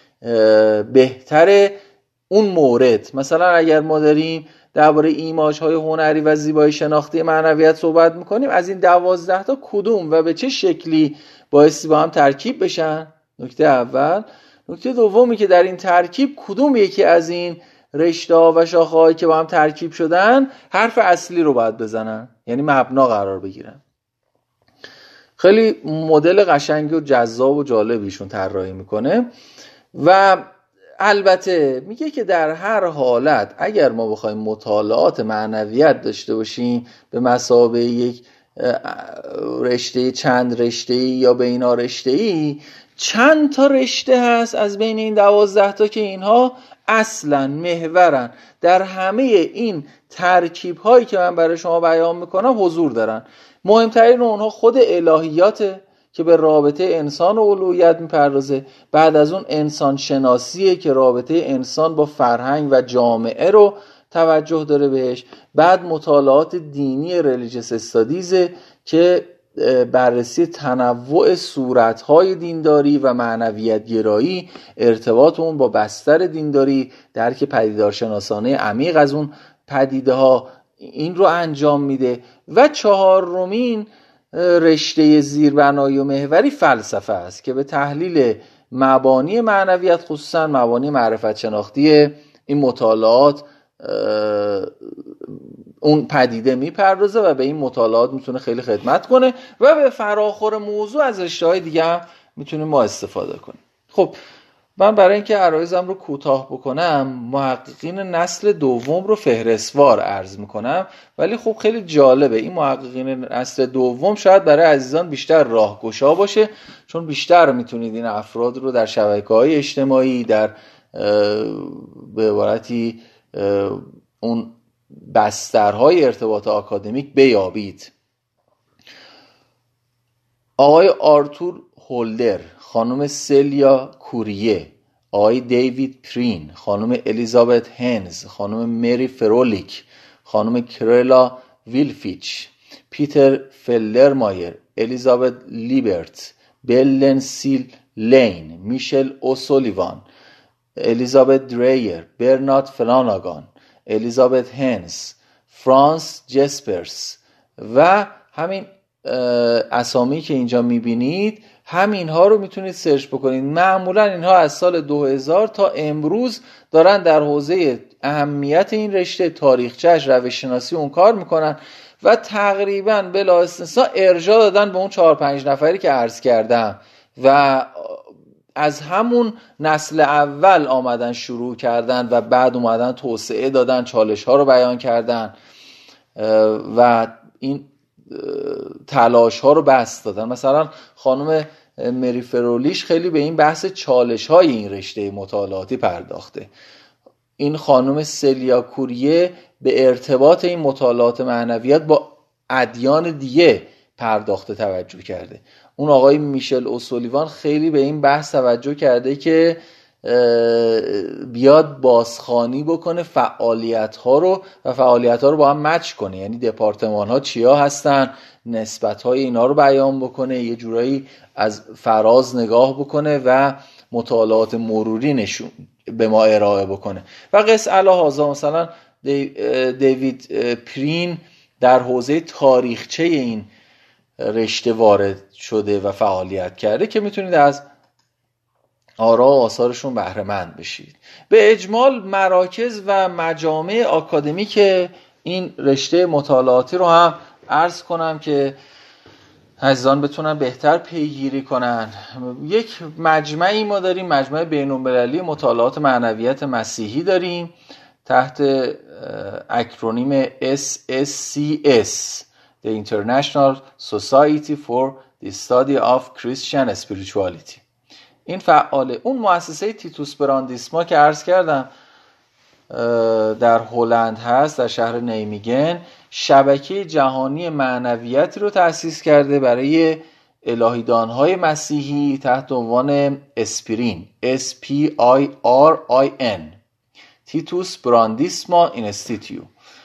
بهتر اون مورد. مثلا اگر ما داریم درباره ایماژهای هنری و زیبایی شناختی معنویت صحبت میکنیم، از این 12 تا کدوم و به چه شکلی بایستی با هم ترکیب بشن؟ نکته اول. نکته دومی که در این ترکیب کدوم یکی از این رشته ها و شاخه هایی که با هم ترکیب شدن حرف اصلی رو باید بزنن، یعنی مبنا قرار بگیرن. خیلی مدل قشنگی و جذاب و جالبیشون طراحی میکنه و البته میگه که در هر حالت اگر ما بخوایم مطالعات معنویت داشته باشیم به مثابه یک رشته چند رشته‌ای یا بینا رشته‌ای، چند تا رشته هست از بین این 12 تا که اینها اصلا محورن در همه این ترکیب هایی که من برای شما بیان میکنم حضور دارن. مهمترین اونها خود الهیاته که به رابطه انسان و الوهیت میپردازه، بعد از اون انسان شناسیه که رابطه انسان با فرهنگ و جامعه رو توجه داره بهش، بعد مطالعات دینی religious studies که بررسی تنوع صورت‌های دینداری و معنویت گرایی، ارتباط اون با بستر دینداری، درک پدیدارشناسانه عمیق از اون پدیده ها، این رو انجام میده. و چهارمین رشته زیربنایی و محوری فلسفه است که به تحلیل مبانی معنویت، خصوصا مبانی معرفت شناختی این مطالعات اون پدیده میپردازه و به این مطالعات میتونه خیلی خدمت کنه و به فراخور موضوع از رشته‌های دیگه هم میتونیم ما استفاده کنیم. خب من برای اینکه عرایزم رو کوتاه بکنم محققین نسل دوم رو فهرستوار عرض میکنم، ولی خب خیلی جالبه این محققین نسل دوم شاید برای عزیزان بیشتر راهگشا باشه، چون بیشتر میتونید این افراد رو در شبکه‌های اجتماعی، در به عبارتی اون بسترهای ارتباط آکادمیک بیابید. آقای آرتور هولدر، خانم سلیا کوریه، آقای دیوید پرین، خانم الیزابت هنز، خانم مری فرولیک، خانم کرلا ویلفیچ، پیتر فلرمایر، الیزابت لیبرت، بلن سیل لین، میشل اوسولیوان، الیزابت دریر، برنارد فلاناگان، الیزابت هنز، فرانس جسپرس و همین اسامی که اینجا میبینید همینها رو میتونید سرچ بکنید. معمولا اینها از سال 2000 تا امروز دارن در حوزه اهمیت این رشته، تاریخچه‌اش، روش شناسی اون کار میکنن و تقریبا بلا استثنا ارجاع دادن به اون 4-5 نفری که عرض کردم و از همون نسل اول آمدن شروع کردن و بعد اومدن توسعه دادن، چالش ها رو بیان کردن و این تلاش ها رو بسط دادن. مثلا خانم مری فرولیش خیلی به این بحث چالش های این رشته مطالعاتی پرداخته. این خانم سلیا کوریه به ارتباط این مطالعات معنویات با ادیان دیگه پرداخته، توجه کرده. اون آقای میشل اوسولیوان خیلی به این بحث توجه کرده که بیاد بازخوانی بکنه فعالیت ها رو و فعالیت ها رو با هم مچ کنه، یعنی دپارتمان ها چیا هستن، نسبت های اینا رو بیان بکنه، یه جورایی از فراز نگاه بکنه و مطالعات مروری نشون به ما ارائه بکنه. و قص الهازا مثلا دیوید پرین در حوزه تاریخچه این رشته وارد شده و فعالیت کرده که میتونید از آرا و آثارشون بهره مند بشید. به اجمال مراکز و مجامع آکادمیک این رشته مطالعاتی رو هم عرض کنم که عزیزان بتونن بهتر پیگیری کنن. یک مجمعی ما داریم، مجمع بین‌المللی مطالعات معنویت مسیحی داریم تحت اکرونیم SSCS The International Society for the Study of Christian Spirituality. این فعاله. اون مؤسسه تیتوس براندیسما که عرض کردم در هلند هست، در شهر نیمیگن، شبکه جهانی معنویتی رو تأسیس کرده برای الهیدانهای مسیحی تحت عنوان اسپرین SPIRIN تیتوس براندیسما اینستیتیو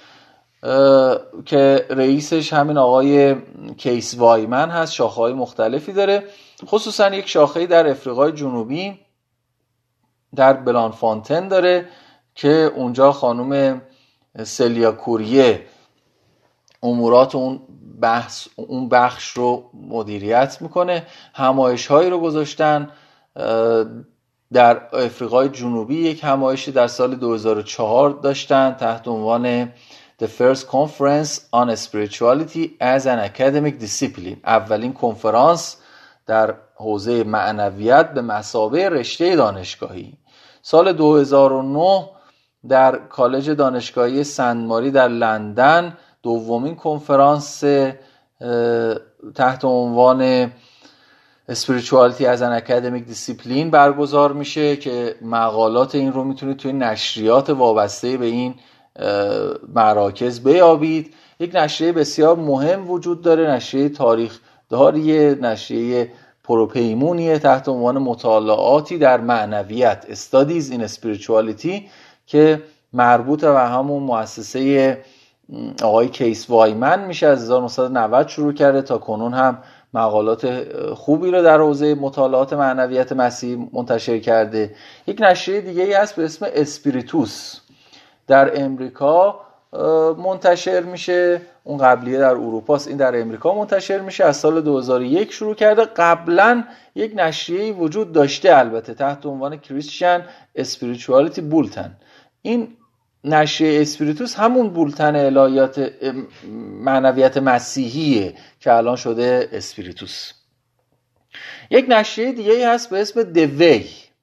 که رئیسش همین آقای کیس وایمن هست. شاخه‌های مختلفی داره، خصوصا یک شاخه‌ای در افریقای جنوبی در بلانفانتن داره که اونجا خانم سلیا کوریه امورات اون بخش رو مدیریت میکنه. همایش‌هایی رو گذاشتن در افریقای جنوبی. یک همایشی در سال 2004 داشتن تحت عنوان The First Conference on Spirituality as an Academic Discipline، اولین کنفرانس در حوزه معنویت به مثابه رشته دانشگاهی. سال 2009 در کالج دانشگاهی سنت ماری در لندن دومین کنفرانس تحت عنوان Spirituality as an Academic Discipline برگزار میشه که مقالات این رو میتونید توی نشریات وابسته به این مراکز بیابید. یک نشریه بسیار مهم وجود داره، نشریه تاریخ داریه، نشریه پروپیمونیه تحت عنوان مطالعاتی در معنویت Studies in Spirituality که مربوط به همون مؤسسه آقای کیس وایمن میشه. از 1990 شروع کرده تا کنون هم مقالات خوبی رو در حوزه مطالعات معنویت مسیح منتشر کرده. یک نشریه دیگه هست به اسم اسپریتوس، در امریکا منتشر میشه. اون قبلیه در اروپا است، این در امریکا منتشر میشه. از سال 2001 شروع کرده. قبلا یک نشریه وجود داشته البته تحت عنوان کریستیان اسپریچوالیتی بولتن. این نشریه اسپریتوس همون بولتن الهیات معنویت مسیحیه که الان شده اسپریتوس. یک نشریه دیگه هست به اسم دوی،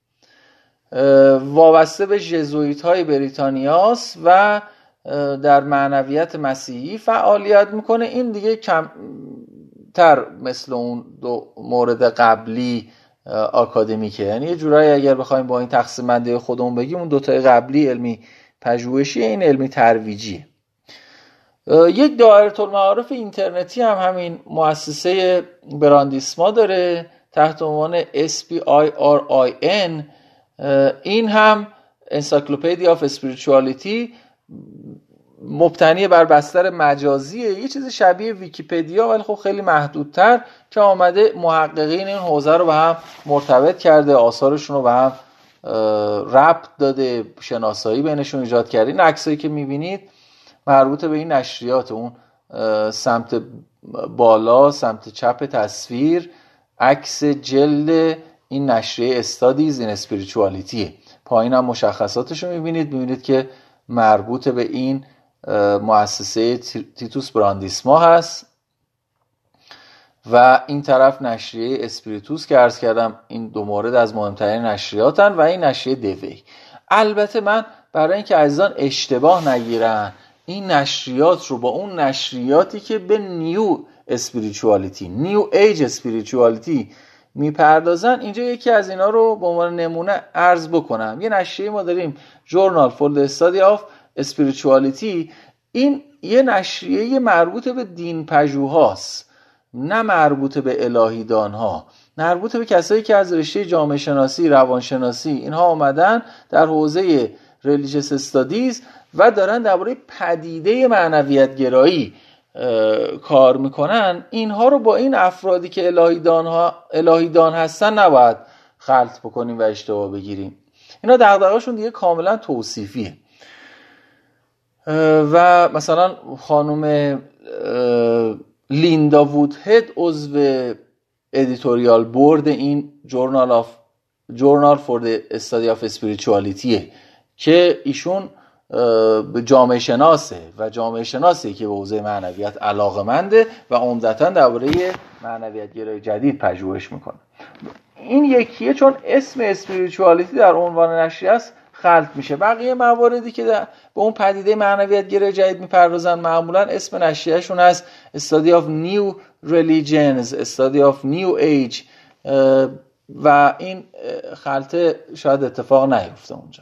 وابسته به ژزوئیت های بریتانیاست و در معنویت مسیحی فعالیت میکنه. این دیگه کمتر مثل اون دو مورد قبلی آکادمیکه، یعنی یه جورایی اگر بخوایم با این تقسیم بندی خودمون بگیم اون دوتای قبلی علمی پژوهشی، این علمی ترویجی. یک دایره المعارف اینترنتی هم همین مؤسسه براندیسما داره تحت عنوان SPIRIN. این هم انسایکلوپدیا آف اسپریچوالیتی، مبتنی بر بستر مجازیه، یه چیز شبیه ویکی‌پدیا ولی خب خیلی محدودتر، که آمده محققین این حوزه رو به هم مرتبط کرده، آثارشون رو به هم ربط داده، شناسایی بینشون ایجاد کرده. این عکسایی که میبینید مربوط به این نشریات اون سمت بالا سمت چپ تصویر عکس جلد این نشریه استادیز این اسپریچوالیتیه. پایین هم مشخصاتش رو میبینید که مربوط به این مؤسسه تیتوس براندیسما هست و این طرف نشریه اسپریتوس که عرض کردم. این دو مورد از مهمترین نشریاتن و این نشریه دوی. البته من برای اینکه عزیزان اشتباه نگیرن این نشریات رو با اون نشریاتی که به نیو اسپریچوالیتی نیو ایج اسپریچوالیتی میپردازن اینجا یکی از اینا رو به عنوان نمونه عرض بکنم. یه نشریه ما داریم جورنال فور دی استادی آف اسپریچوالیتی. این یه نشریه مربوط به دین پژوهاست، نه مربوط به الهیدانها، مربوط به کسایی که از رشته جامعه شناسی، روانشناسی اینها آمدن در حوزه ریلیجیس استادیز و دارن درباره پدیده معنویت گرایی کار میکنن. اینها رو با این افرادی که الهیدان هستن نباید خلط بکنیم و اشتباه بگیریم. اینا دغدغه‌شون دیگه کاملا توصیفیه. و مثلا خانم لیندا وودهد عضو ادیتوریال بورد این جورنال فور دی استادی آف اسپریچوالیتیه که ایشون جامعه شناسه و جامعه شناسی که به حوزه معنویت علاقه‌منده و عمدتاً درباره معنویت گرای جدید پژوهش میکنه. این یکیه چون اسم اسپریچوالیتی در عنوان نشریه است خلط میشه. بقیه مواردی که به اون پدیده معنویت گرای جدید میپردازن معمولا اسم نشریهشون از Study of New Religions، Study of New Age و این خلطه شاید اتفاق نیفته اونجا.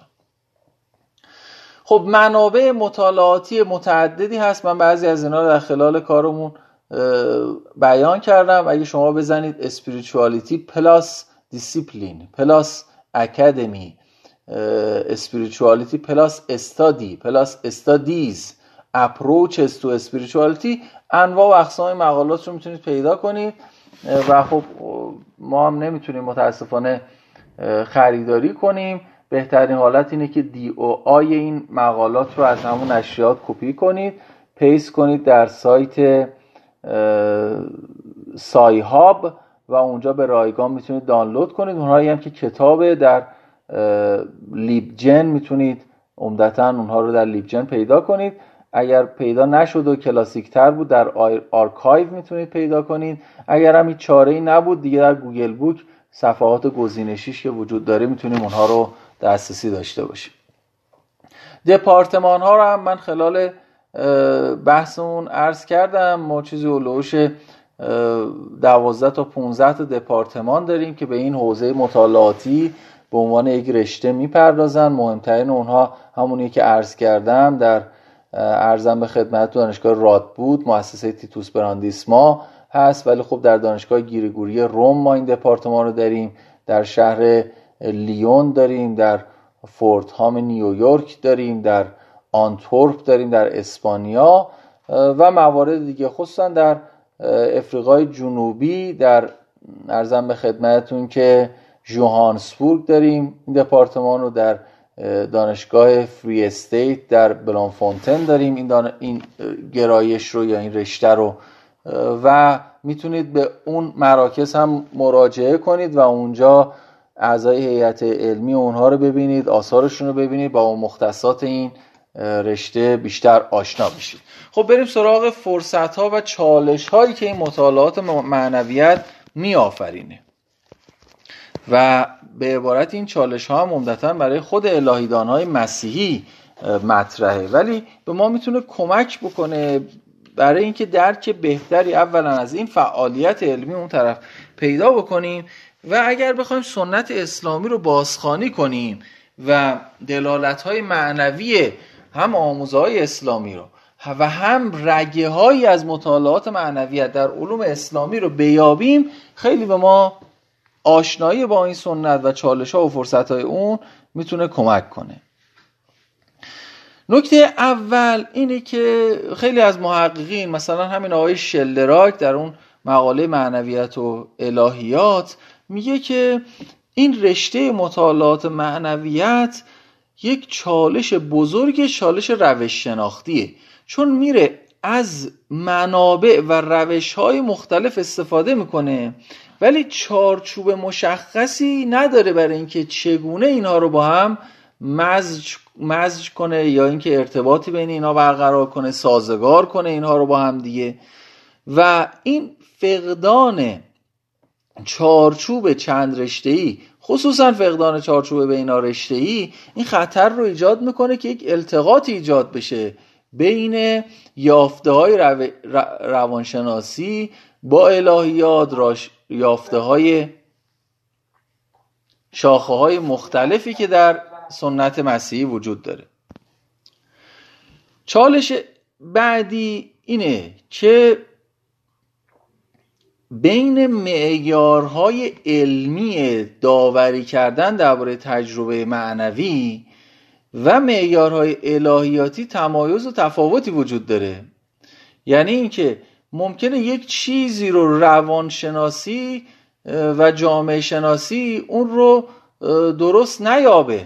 خب منابع مطالعاتی متعددی هست. من بعضی از اینا رو در خلال کارمون بیان کردم. اگه شما بزنید اسپریچوالیتی پلاس دیسیپلین پلاس اکادمی اسپریچوالیتی پلاس استادی پلاس استادیز اپروچز تو اسپریچوالیتی انواع و اقسام مقالات رو میتونید پیدا کنید و خب ما هم نمیتونیم متاسفانه خریداری کنیم. بهترین حالت اینه که DOI این مقالات رو از همون نشریات کپی کنید، پیست کنید در سایت سایهاب و اونجا به رایگان میتونید دانلود کنید. اونهایی هم که کتابه در لیبجن میتونید عمدتاً اونها رو در لیبجن پیدا کنید. اگر پیدا نشد و کلاسیک تر بود در آرکایو میتونید پیدا کنید. اگر هم این چاره‌ای نبود دیگه در گوگل بوک صفحات گزینشیش که وجود داره میتونیم اونها رو دسترسی داشته باشیم. دپارتمان ها رو هم من خلال بحثمون عرض کردم. ما چیزی هلوش 12 تا 15 تا دپارتمان داریم که به این حوزه مطالعاتی به عنوان یک رشته میپردازن. مهمترین اونها همونیه که عرض کردم در عرضم به خدمت دانشگاه رادبود مؤسسه تیتوس براندیسما هست، ولی خب در دانشگاه گریگوری روم ما این دپارتمان رو داریم، در شهر لیون داریم، در فورت هام نیویورک داریم، در آنتورپ داریم، در اسپانیا و موارد دیگه، خصوصا در افریقای جنوبی در عرضم به خدمتتون که جوهانسبورگ داریم این دپارتمان رو، در دانشگاه فری استیت در بلانفونتن داریم این گرایش رو یا این رشته رو و میتونید به اون مراکز هم مراجعه کنید و اونجا اعضای هیئت علمی اونها رو ببینید، آثارشون رو ببینید، با مختصات این رشته بیشتر آشنا بشید. خب بریم سراغ فرصت ها و چالش هایی که این مطالعات معنویت می آفرینه و به عبارت این چالش ها هم عمدتاً برای خود الهیدان های مسیحی مطرحه، ولی به ما میتونه کمک بکنه برای اینکه درک بهتری اولا از این فعالیت علمی اون طرف پیدا بکنیم و اگر بخوایم سنت اسلامی رو بازخوانی کنیم و دلالت‌های معنوی هم آموزه‌های اسلامی رو و هم رگه‌هایی از مطالعات معنویت در علوم اسلامی رو بیابیم، خیلی به ما آشنایی با این سنت و چالش‌ها و فرصت‌های اون میتونه کمک کنه. نکته اول اینه که خیلی از محققین مثلا همین آقای شلدراک در اون مقاله معنویت و الهیات میگه که این رشته مطالعات معنویت یک چالش بزرگ، چالش روش شناختیه، چون میره از منابع و روش‌های مختلف استفاده میکنه، ولی چارچوب مشخصی نداره برای اینکه چگونه اینها رو با هم مزج کنه یا اینکه ارتباطی بین اینها برقرار کنه، سازگار کنه اینها رو با هم دیگه. و این فقدان چارچوب چند رشته‌ای، خصوصا فقدان چارچوب بینارشته‌ای، این خطر رو ایجاد میکنه که یک التقاط ایجاد بشه بین یافته‌های روانشناسی با الهیات، یافته‌های شاخه‌های مختلفی که در سنت مسیحی وجود داره. چالش بعدی اینه که بین معیارهای علمی داوری کردن درباره تجربه معنوی و معیارهای الهیاتی تمایز و تفاوتی وجود داره. یعنی اینکه ممکنه یک چیزی رو روانشناسی و جامعه شناسی اون رو درست نیابه،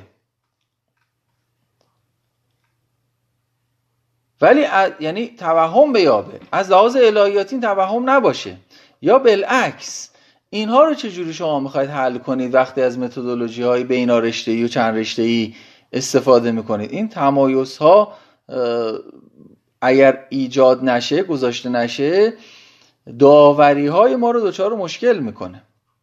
ولی یعنی توهم بیابه، از لحاظ الهیاتی توهم نباشه. یا بالعکس، اینها رو چجوری شما میخواید حل کنید وقتی از متدولوژی های بینارشته‌ای و چند رشته‌ای استفاده میکنید؟ این تمایزها اگر ایجاد نشه، گذاشته نشه، داوری های ما رو دچار مشکل میکنه.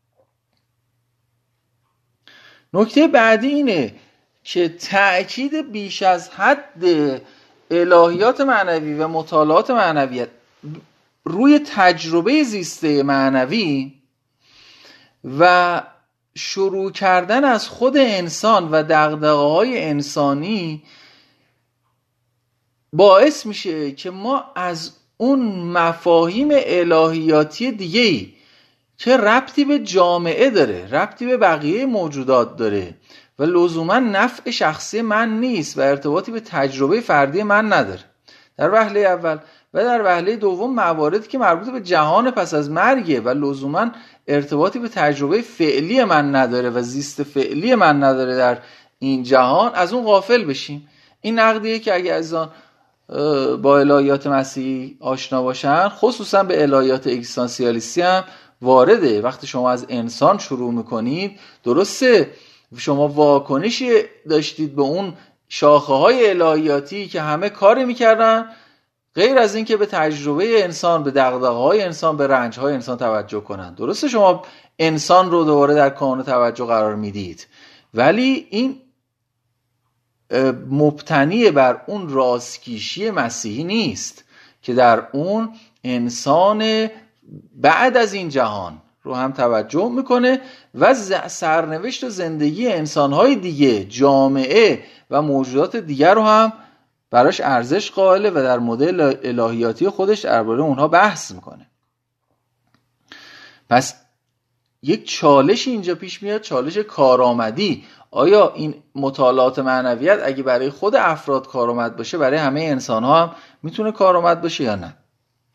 نکته بعدی اینه که تأکید بیش از حد الهیات معنوی و مطالعات معنویت روی تجربه زیسته معنوی و شروع کردن از خود انسان و دغدغه‌های انسانی باعث میشه که ما از اون مفاهیم الهیاتی دیگه‌ای که ربطی به جامعه داره، ربطی به بقیه موجودات داره و لزوما نفع شخصی من نیست و ارتباطی به تجربه فردی من نداره، در وهله اول، و در وهله دوم مواردی که مربوط به جهان پس از مرگه و لزوما ارتباطی به تجربه فعلی من نداره و زیست فعلی من نداره در این جهان، از اون غافل بشیم. این نقدیه که اگه عزیزان با الهیات مسیحی آشنا باشن، خصوصا به الهیات اگزیستانسیالیستی هم وارده. وقتی شما از انسان شروع میکنید، درسته شما واکنشی داشتید به اون شاخه های الهیاتی که همه کاری میکردن غیر از این که به تجربه انسان، به دغدغه‌های انسان، به رنج‌های انسان توجه کنند. درسته شما انسان رو دوباره در کانون توجه قرار میدید، ولی این مبتنی بر اون راستکیشی مسیحی نیست که در اون انسان بعد از این جهان رو هم توجه میکنه و سرنوشت و زندگی انسان‌های دیگه، جامعه و موجودات دیگر رو هم براش ارزش قائله و در مدل الهیاتی خودش درباره اونها بحث میکنه. پس یک چالش اینجا پیش میاد، چالش کارآمدی. آیا این مطالعات معنویت اگه برای خود افراد کارآمد باشه، برای همه انسان ها هم میتونه کارآمد باشه یا نه؟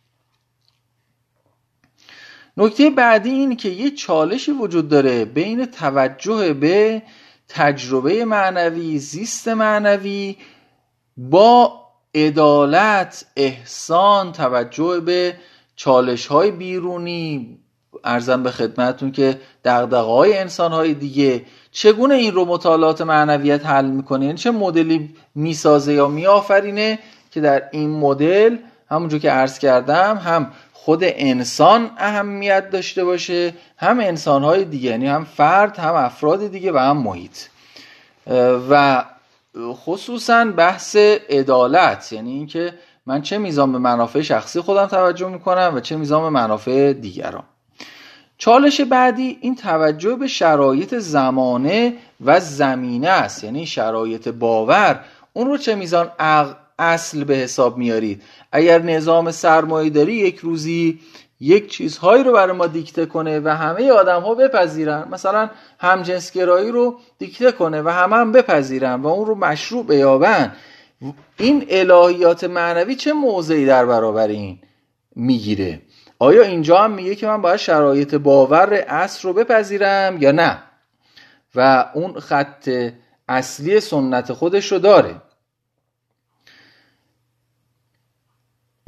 نکته بعدی این که یک چالشی وجود داره بین توجه به تجربه معنوی، زیست معنوی، با عدالت، احسان، توجه به چالش‌های بیرونی، عرضم به خدمتون که دغدغه‌های انسان‌های دیگه. چگونه این رو مطالعات معنویت حل میکنه؟ یعنی چه مدلی میسازه یا میآفرینه که در این مدل همونجور که عرض کردم هم خود انسان اهمیت داشته باشه، هم انسان‌های دیگه، یعنی هم فرد، هم افراد دیگه و هم محیط. و خصوصا بحث عدالت، یعنی اینکه من چه میزان به منافع شخصی خودم توجه میکنم و چه میزان به منافع دیگران. چالش بعدی این توجه به شرایط زمانه و زمینه است، یعنی شرایط باور. اون رو چه میزان اصل به حساب میارید؟ اگر نظام سرمایه‌داری یک روزی یک چیزهایی رو برای ما دیکته کنه و همه آدم ها بپذیرن، مثلا همجنسگرایی رو دیکته کنه و همه هم بپذیرن و اون رو مشروع بیابن، این الهیات معنوی چه موضعی در برابر این میگیره؟ آیا اینجا هم میگه که من باید شرایط باور اصل رو بپذیرم یا نه؟ و اون خط اصلی سنت خودش رو داره.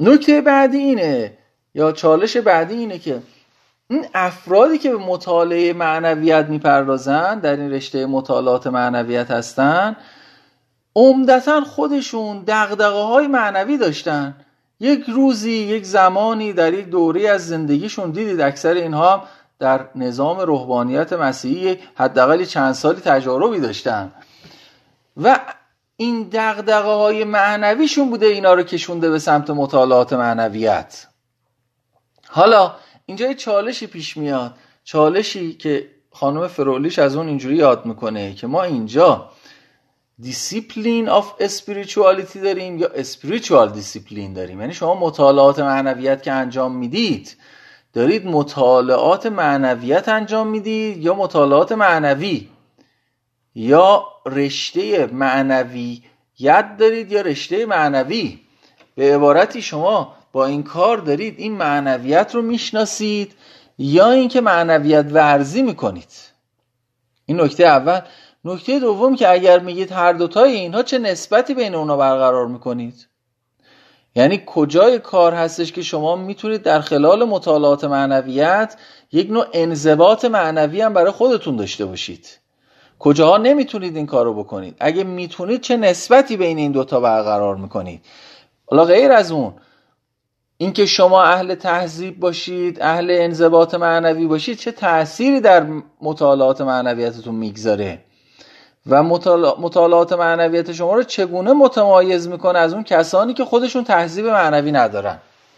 نکته بعدی اینه یا چالش بعدی اینه که این افرادی که به مطالعه معنویت میپردازن، در این رشته مطالعات معنویت هستن، عمدتاً خودشون دغدغه‌های معنوی داشتن. یک روزی، یک زمانی در یک دوره از زندگیشون دیدید اکثر اینها در نظام روحانیت مسیحی حداقل چند سالی تجاربی داشتن و این دغدغه‌های معنویشون بوده اینا رو کشونده به سمت مطالعات معنویت. حالا اینجا یه چالشی پیش میاد، چالشی که خانم فرولیش از اون اینجوری یاد میکنه که ما اینجا دیسیپلین آف اسپریچوالیتی داریم یا اسپریچوال دیسیپلین داریم. یعنی شما مطالعات معنویت که انجام میدید دارید مطالعات معنویت انجام میدید یا مطالعات معنوی، یا رشته معنویت دارید یا رشته معنوی. به عبارتی شما با این کار دارید این معنویت رو میشناسید یا اینکه معنویت ورزی میکنید. این نکته اول. نکته دوم که اگر میگید هر دوتای اینها، چه نسبتی بین اونا برقرار میکنید؟ یعنی کجای کار هستش که شما میتونید در خلال مطالعات معنویت یک نوع انضباط معنوی هم برای خودتون داشته باشید؟ کجاها نمیتونید این کارو بکنید؟ اگه میتونید چه نسبتی بین این دوتا برقرار میکنید؟ حالا غیر از اون اینکه شما اهل تهذیب باشید، اهل انضباط معنوی باشید، چه تأثیری در مطالعات معنویتتون میگذاره و مطالعات معنویت شما رو چگونه متمایز میکنه از اون کسانی که خودشون تهذیب معنوی ندارن.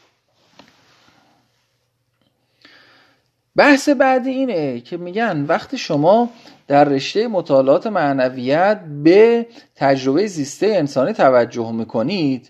بحث بعدی اینه که میگن وقتی شما در رشته مطالعات معنویت به تجربه زیسته انسانی توجه میکنید،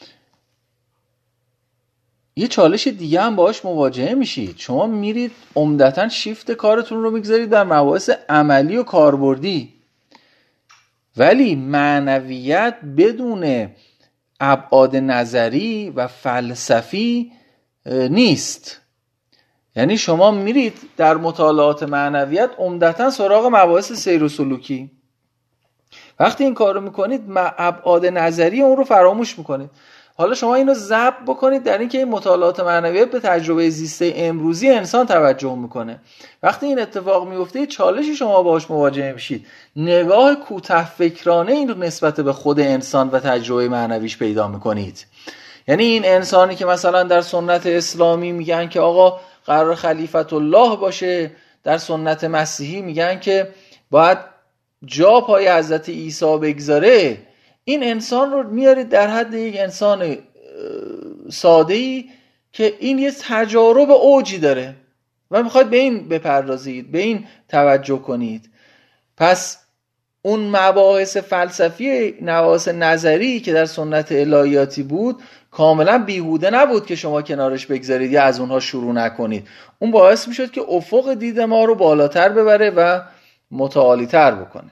یه چالش دیگه هم باهاش مواجهه میشید. شما میرید عمدتاً شیفت کارتون رو میگذارید در مباحث عملی و کاربردی، ولی معنویت بدون ابعاد نظری و فلسفی نیست. یعنی شما میرید در مطالعات معنویت عمدتاً سراغ مباحث سیر و سلوکی. وقتی این کار رو میکنید ابعاد نظری اون رو فراموش میکنید. حالا شما اینو ضبط بکنید در اینکه این مطالعات معنویت به تجربه زیسته امروزی انسان توجه میکنه. وقتی این اتفاق میفته چالشی شما باهاش مواجه میشید، نگاه کوته فکرانه این رو نسبت به خود انسان و تجربه معنویش پیدا میکنید. یعنی این انسانی که مثلا در سنت اسلامی میگن که آقا قرار خلیفت الله باشه، در سنت مسیحی میگن که باید جا پای حضرت عیسی بگذاره، این انسان رو میارید در حد یک انسان ساده‌ای که این یه تجارب اوجی داره و میخواید به این بپردازید، به این توجه کنید. پس اون مباحث فلسفی، مباحث نظری که در سنت الهیاتی بود کاملا بیهوده نبود که شما کنارش بگذارید یا از اونها شروع نکنید. اون باعث میشد که افق دید ما رو بالاتر ببره و متعالی‌تر بکنه.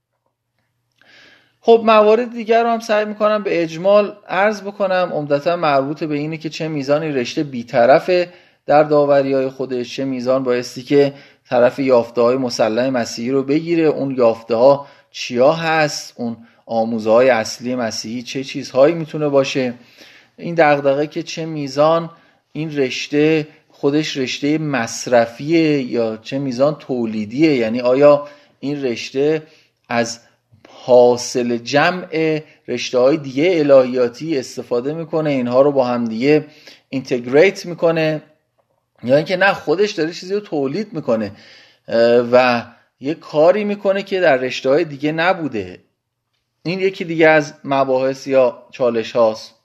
خب موارد دیگر رو هم سعی میکنم به اجمال عرض بکنم. عمدتا مربوط به اینه که چه میزانی رشته بی‌طرفه در داوری‌های خودش، چه میزان بایستی که طرف یافته‌های مسلم مسیحی رو بگیره، اون یافته‌ها چیا هست، اون آموزه‌های اصلی مسیحی چه چیزهایی میتونه باشه. این دغدغه که چه میزان این رشته خودش رشته مصرفیه یا چه میزان تولیدیه، یعنی آیا این رشته از حاصل جمع رشته‌های دیگه الهیاتی استفاده میکنه، اینها رو با هم دیگه اینتگریت میکنه، یا اینکه نه خودش داره چیزی رو تولید میکنه و یه کاری میکنه که در رشته‌های دیگه نبوده. این یکی دیگه از مباحث یا چالش هاست.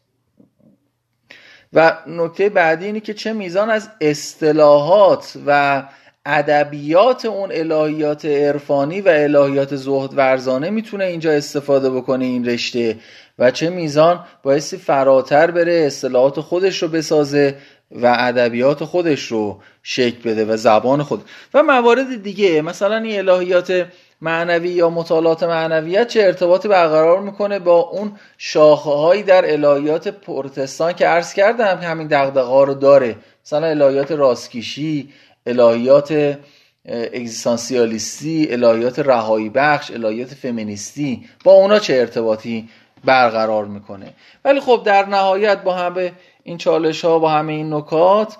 و نکته بعدی اینه که چه میزان از اصطلاحات و ادبیات اون الهیات عرفانی و الهیات زهد ورزانه میتونه اینجا استفاده بکنه این رشته و چه میزان بایستی فراتر بره، اصطلاحات خودش رو بسازه و ادبیات خودش رو شکل بده و زبان خود و موارد دیگه. مثلا این الهیات معنوی یا مطالعات معنویت چه ارتباطی برقرار میکنه با اون شاخه‌هایی در الهیات پروتستان که عرض کردم که همین دغدغه‌ها رو داره، مثلا الهیات راستکیشی، الهیات اگزیستانسیالیستی، الهیات رهایی بخش، الهیات فمینیستی، با اونا چه ارتباطی برقرار میکنه. ولی خب در نهایت با همه این چالش ها، با همه این نکات،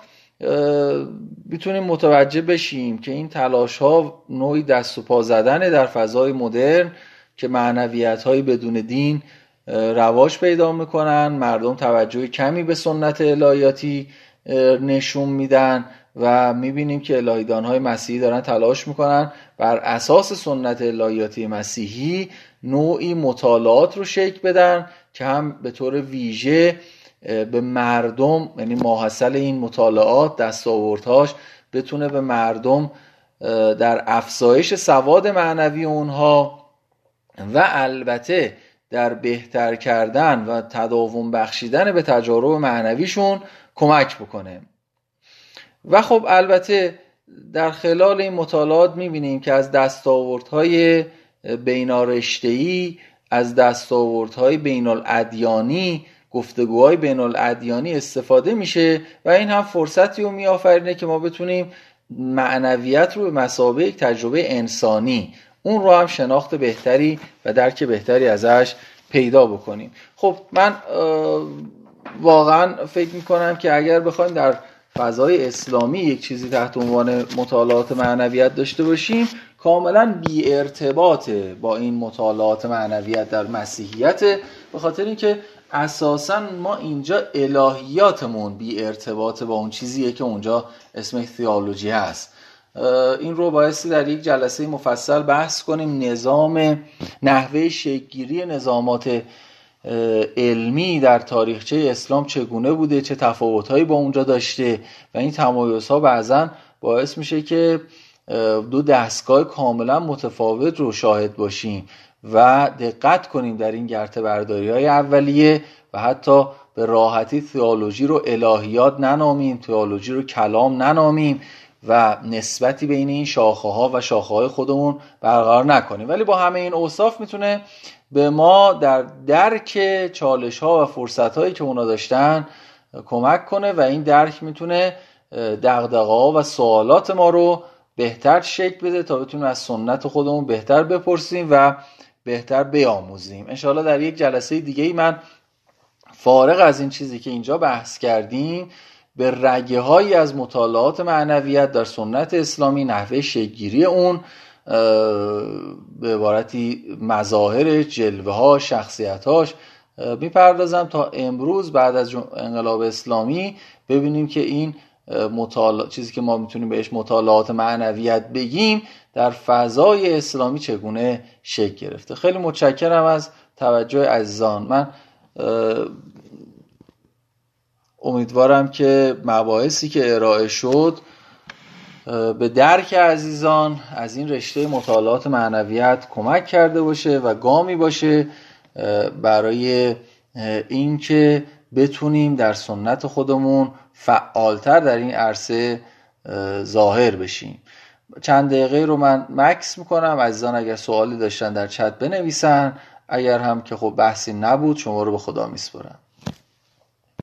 میتونیم متوجه بشیم که این تلاش ها نوعی دست و پا زدنه در فضای مدرن که معنویت های بدون دین رواج پیدا میکنن، مردم توجه کمی به سنت الهیاتی نشون میدن و میبینیم که الهیدان های مسیحی دارن تلاش میکنن بر اساس سنت الهیاتی مسیحی نوعی مطالعات رو شکل بدن که هم به طور ویژه به مردم، یعنی ماحصل این مطالعات دستاوردهاش بتونه به مردم در افزایش سواد معنوی اونها و البته در بهتر کردن و تداوم بخشیدن به تجارب معنویشون کمک بکنه. و خب البته در خلال این مطالعات میبینیم که از دستاوردهای بینارشته‌ای، از دستاوردهای بین‌الادیانی، گفتگوهای بین‌الادیانی استفاده میشه و این هم فرصتی رو میآفرینه که ما بتونیم معنویت رو به مثابه یک تجربه انسانی، اون رو هم شناخت بهتری و درک بهتری ازش پیدا بکنیم. خب من واقعا فکر میکنم که اگر بخوایم در فضای اسلامی یک چیزی تحت عنوان مطالعات معنویت داشته باشیم، کاملا بی ارتباطه با این مطالعات معنویت در مسیحیت، به خاطر اینکه اساسا ما اینجا الهیاتمون بی ارتباطه با اون چیزیه که اونجا اسمش تئولوژی هست. این رو بایستی در یک جلسه مفصل بحث کنیم، نحوه شکل‌گیری نظامات علمی در تاریخچه اسلام چگونه بوده، چه تفاوت‌هایی با اونجا داشته و این تمایزها بعضاً باعث میشه که دو دستگاه کاملا متفاوت رو شاهد باشیم و دقت کنیم در این گرته برداری‌های اولیه و حتی به راحتی تئولوژی رو الهیات ننامیم، تئولوژی رو کلام ننامیم و نسبتی بین این شاخه‌ها و شاخه‌های خودمون برقرار نکنیم. ولی با همه این اوصاف میتونه به ما در درک چالش‌ها و فرصت‌هایی که اونا داشتن کمک کنه و این درک میتونه دغدغه‌ها و سوالات ما رو بهتر شکل بده تا بتونیم از سنت خودمون بهتر بپرسیم و بهتر بیاموزیم. انشاءالله در یک جلسه دیگه من فارغ از این چیزی که اینجا بحث کردیم به رگه‌هایی از مطالعات معنویت در سنت اسلامی، نحوه شکل‌گیری اون، به عبارتی مظاهر، جلوه‌ها، شخصیت‌هاش میپردازم تا امروز بعد از انقلاب اسلامی ببینیم که این چیزی که ما میتونیم بهش مطالعات معنویت بگیم در فضای اسلامی چگونه شکل گرفته. خیلی متشکرم از توجه عزیزان. من امیدوارم که مباحثی که ارائه شد به درک عزیزان از این رشته مطالعات معنویت کمک کرده باشه و گامی باشه برای اینکه بتونیم در سنت خودمون فعالتر در این عرصه ظاهر بشیم. چند دقیقه رو من مکس میکنم، عزیزان اگر سوالی داشتن در چت بنویسن، اگر هم که خب بحثی نبود شما رو به خدا میسپارم.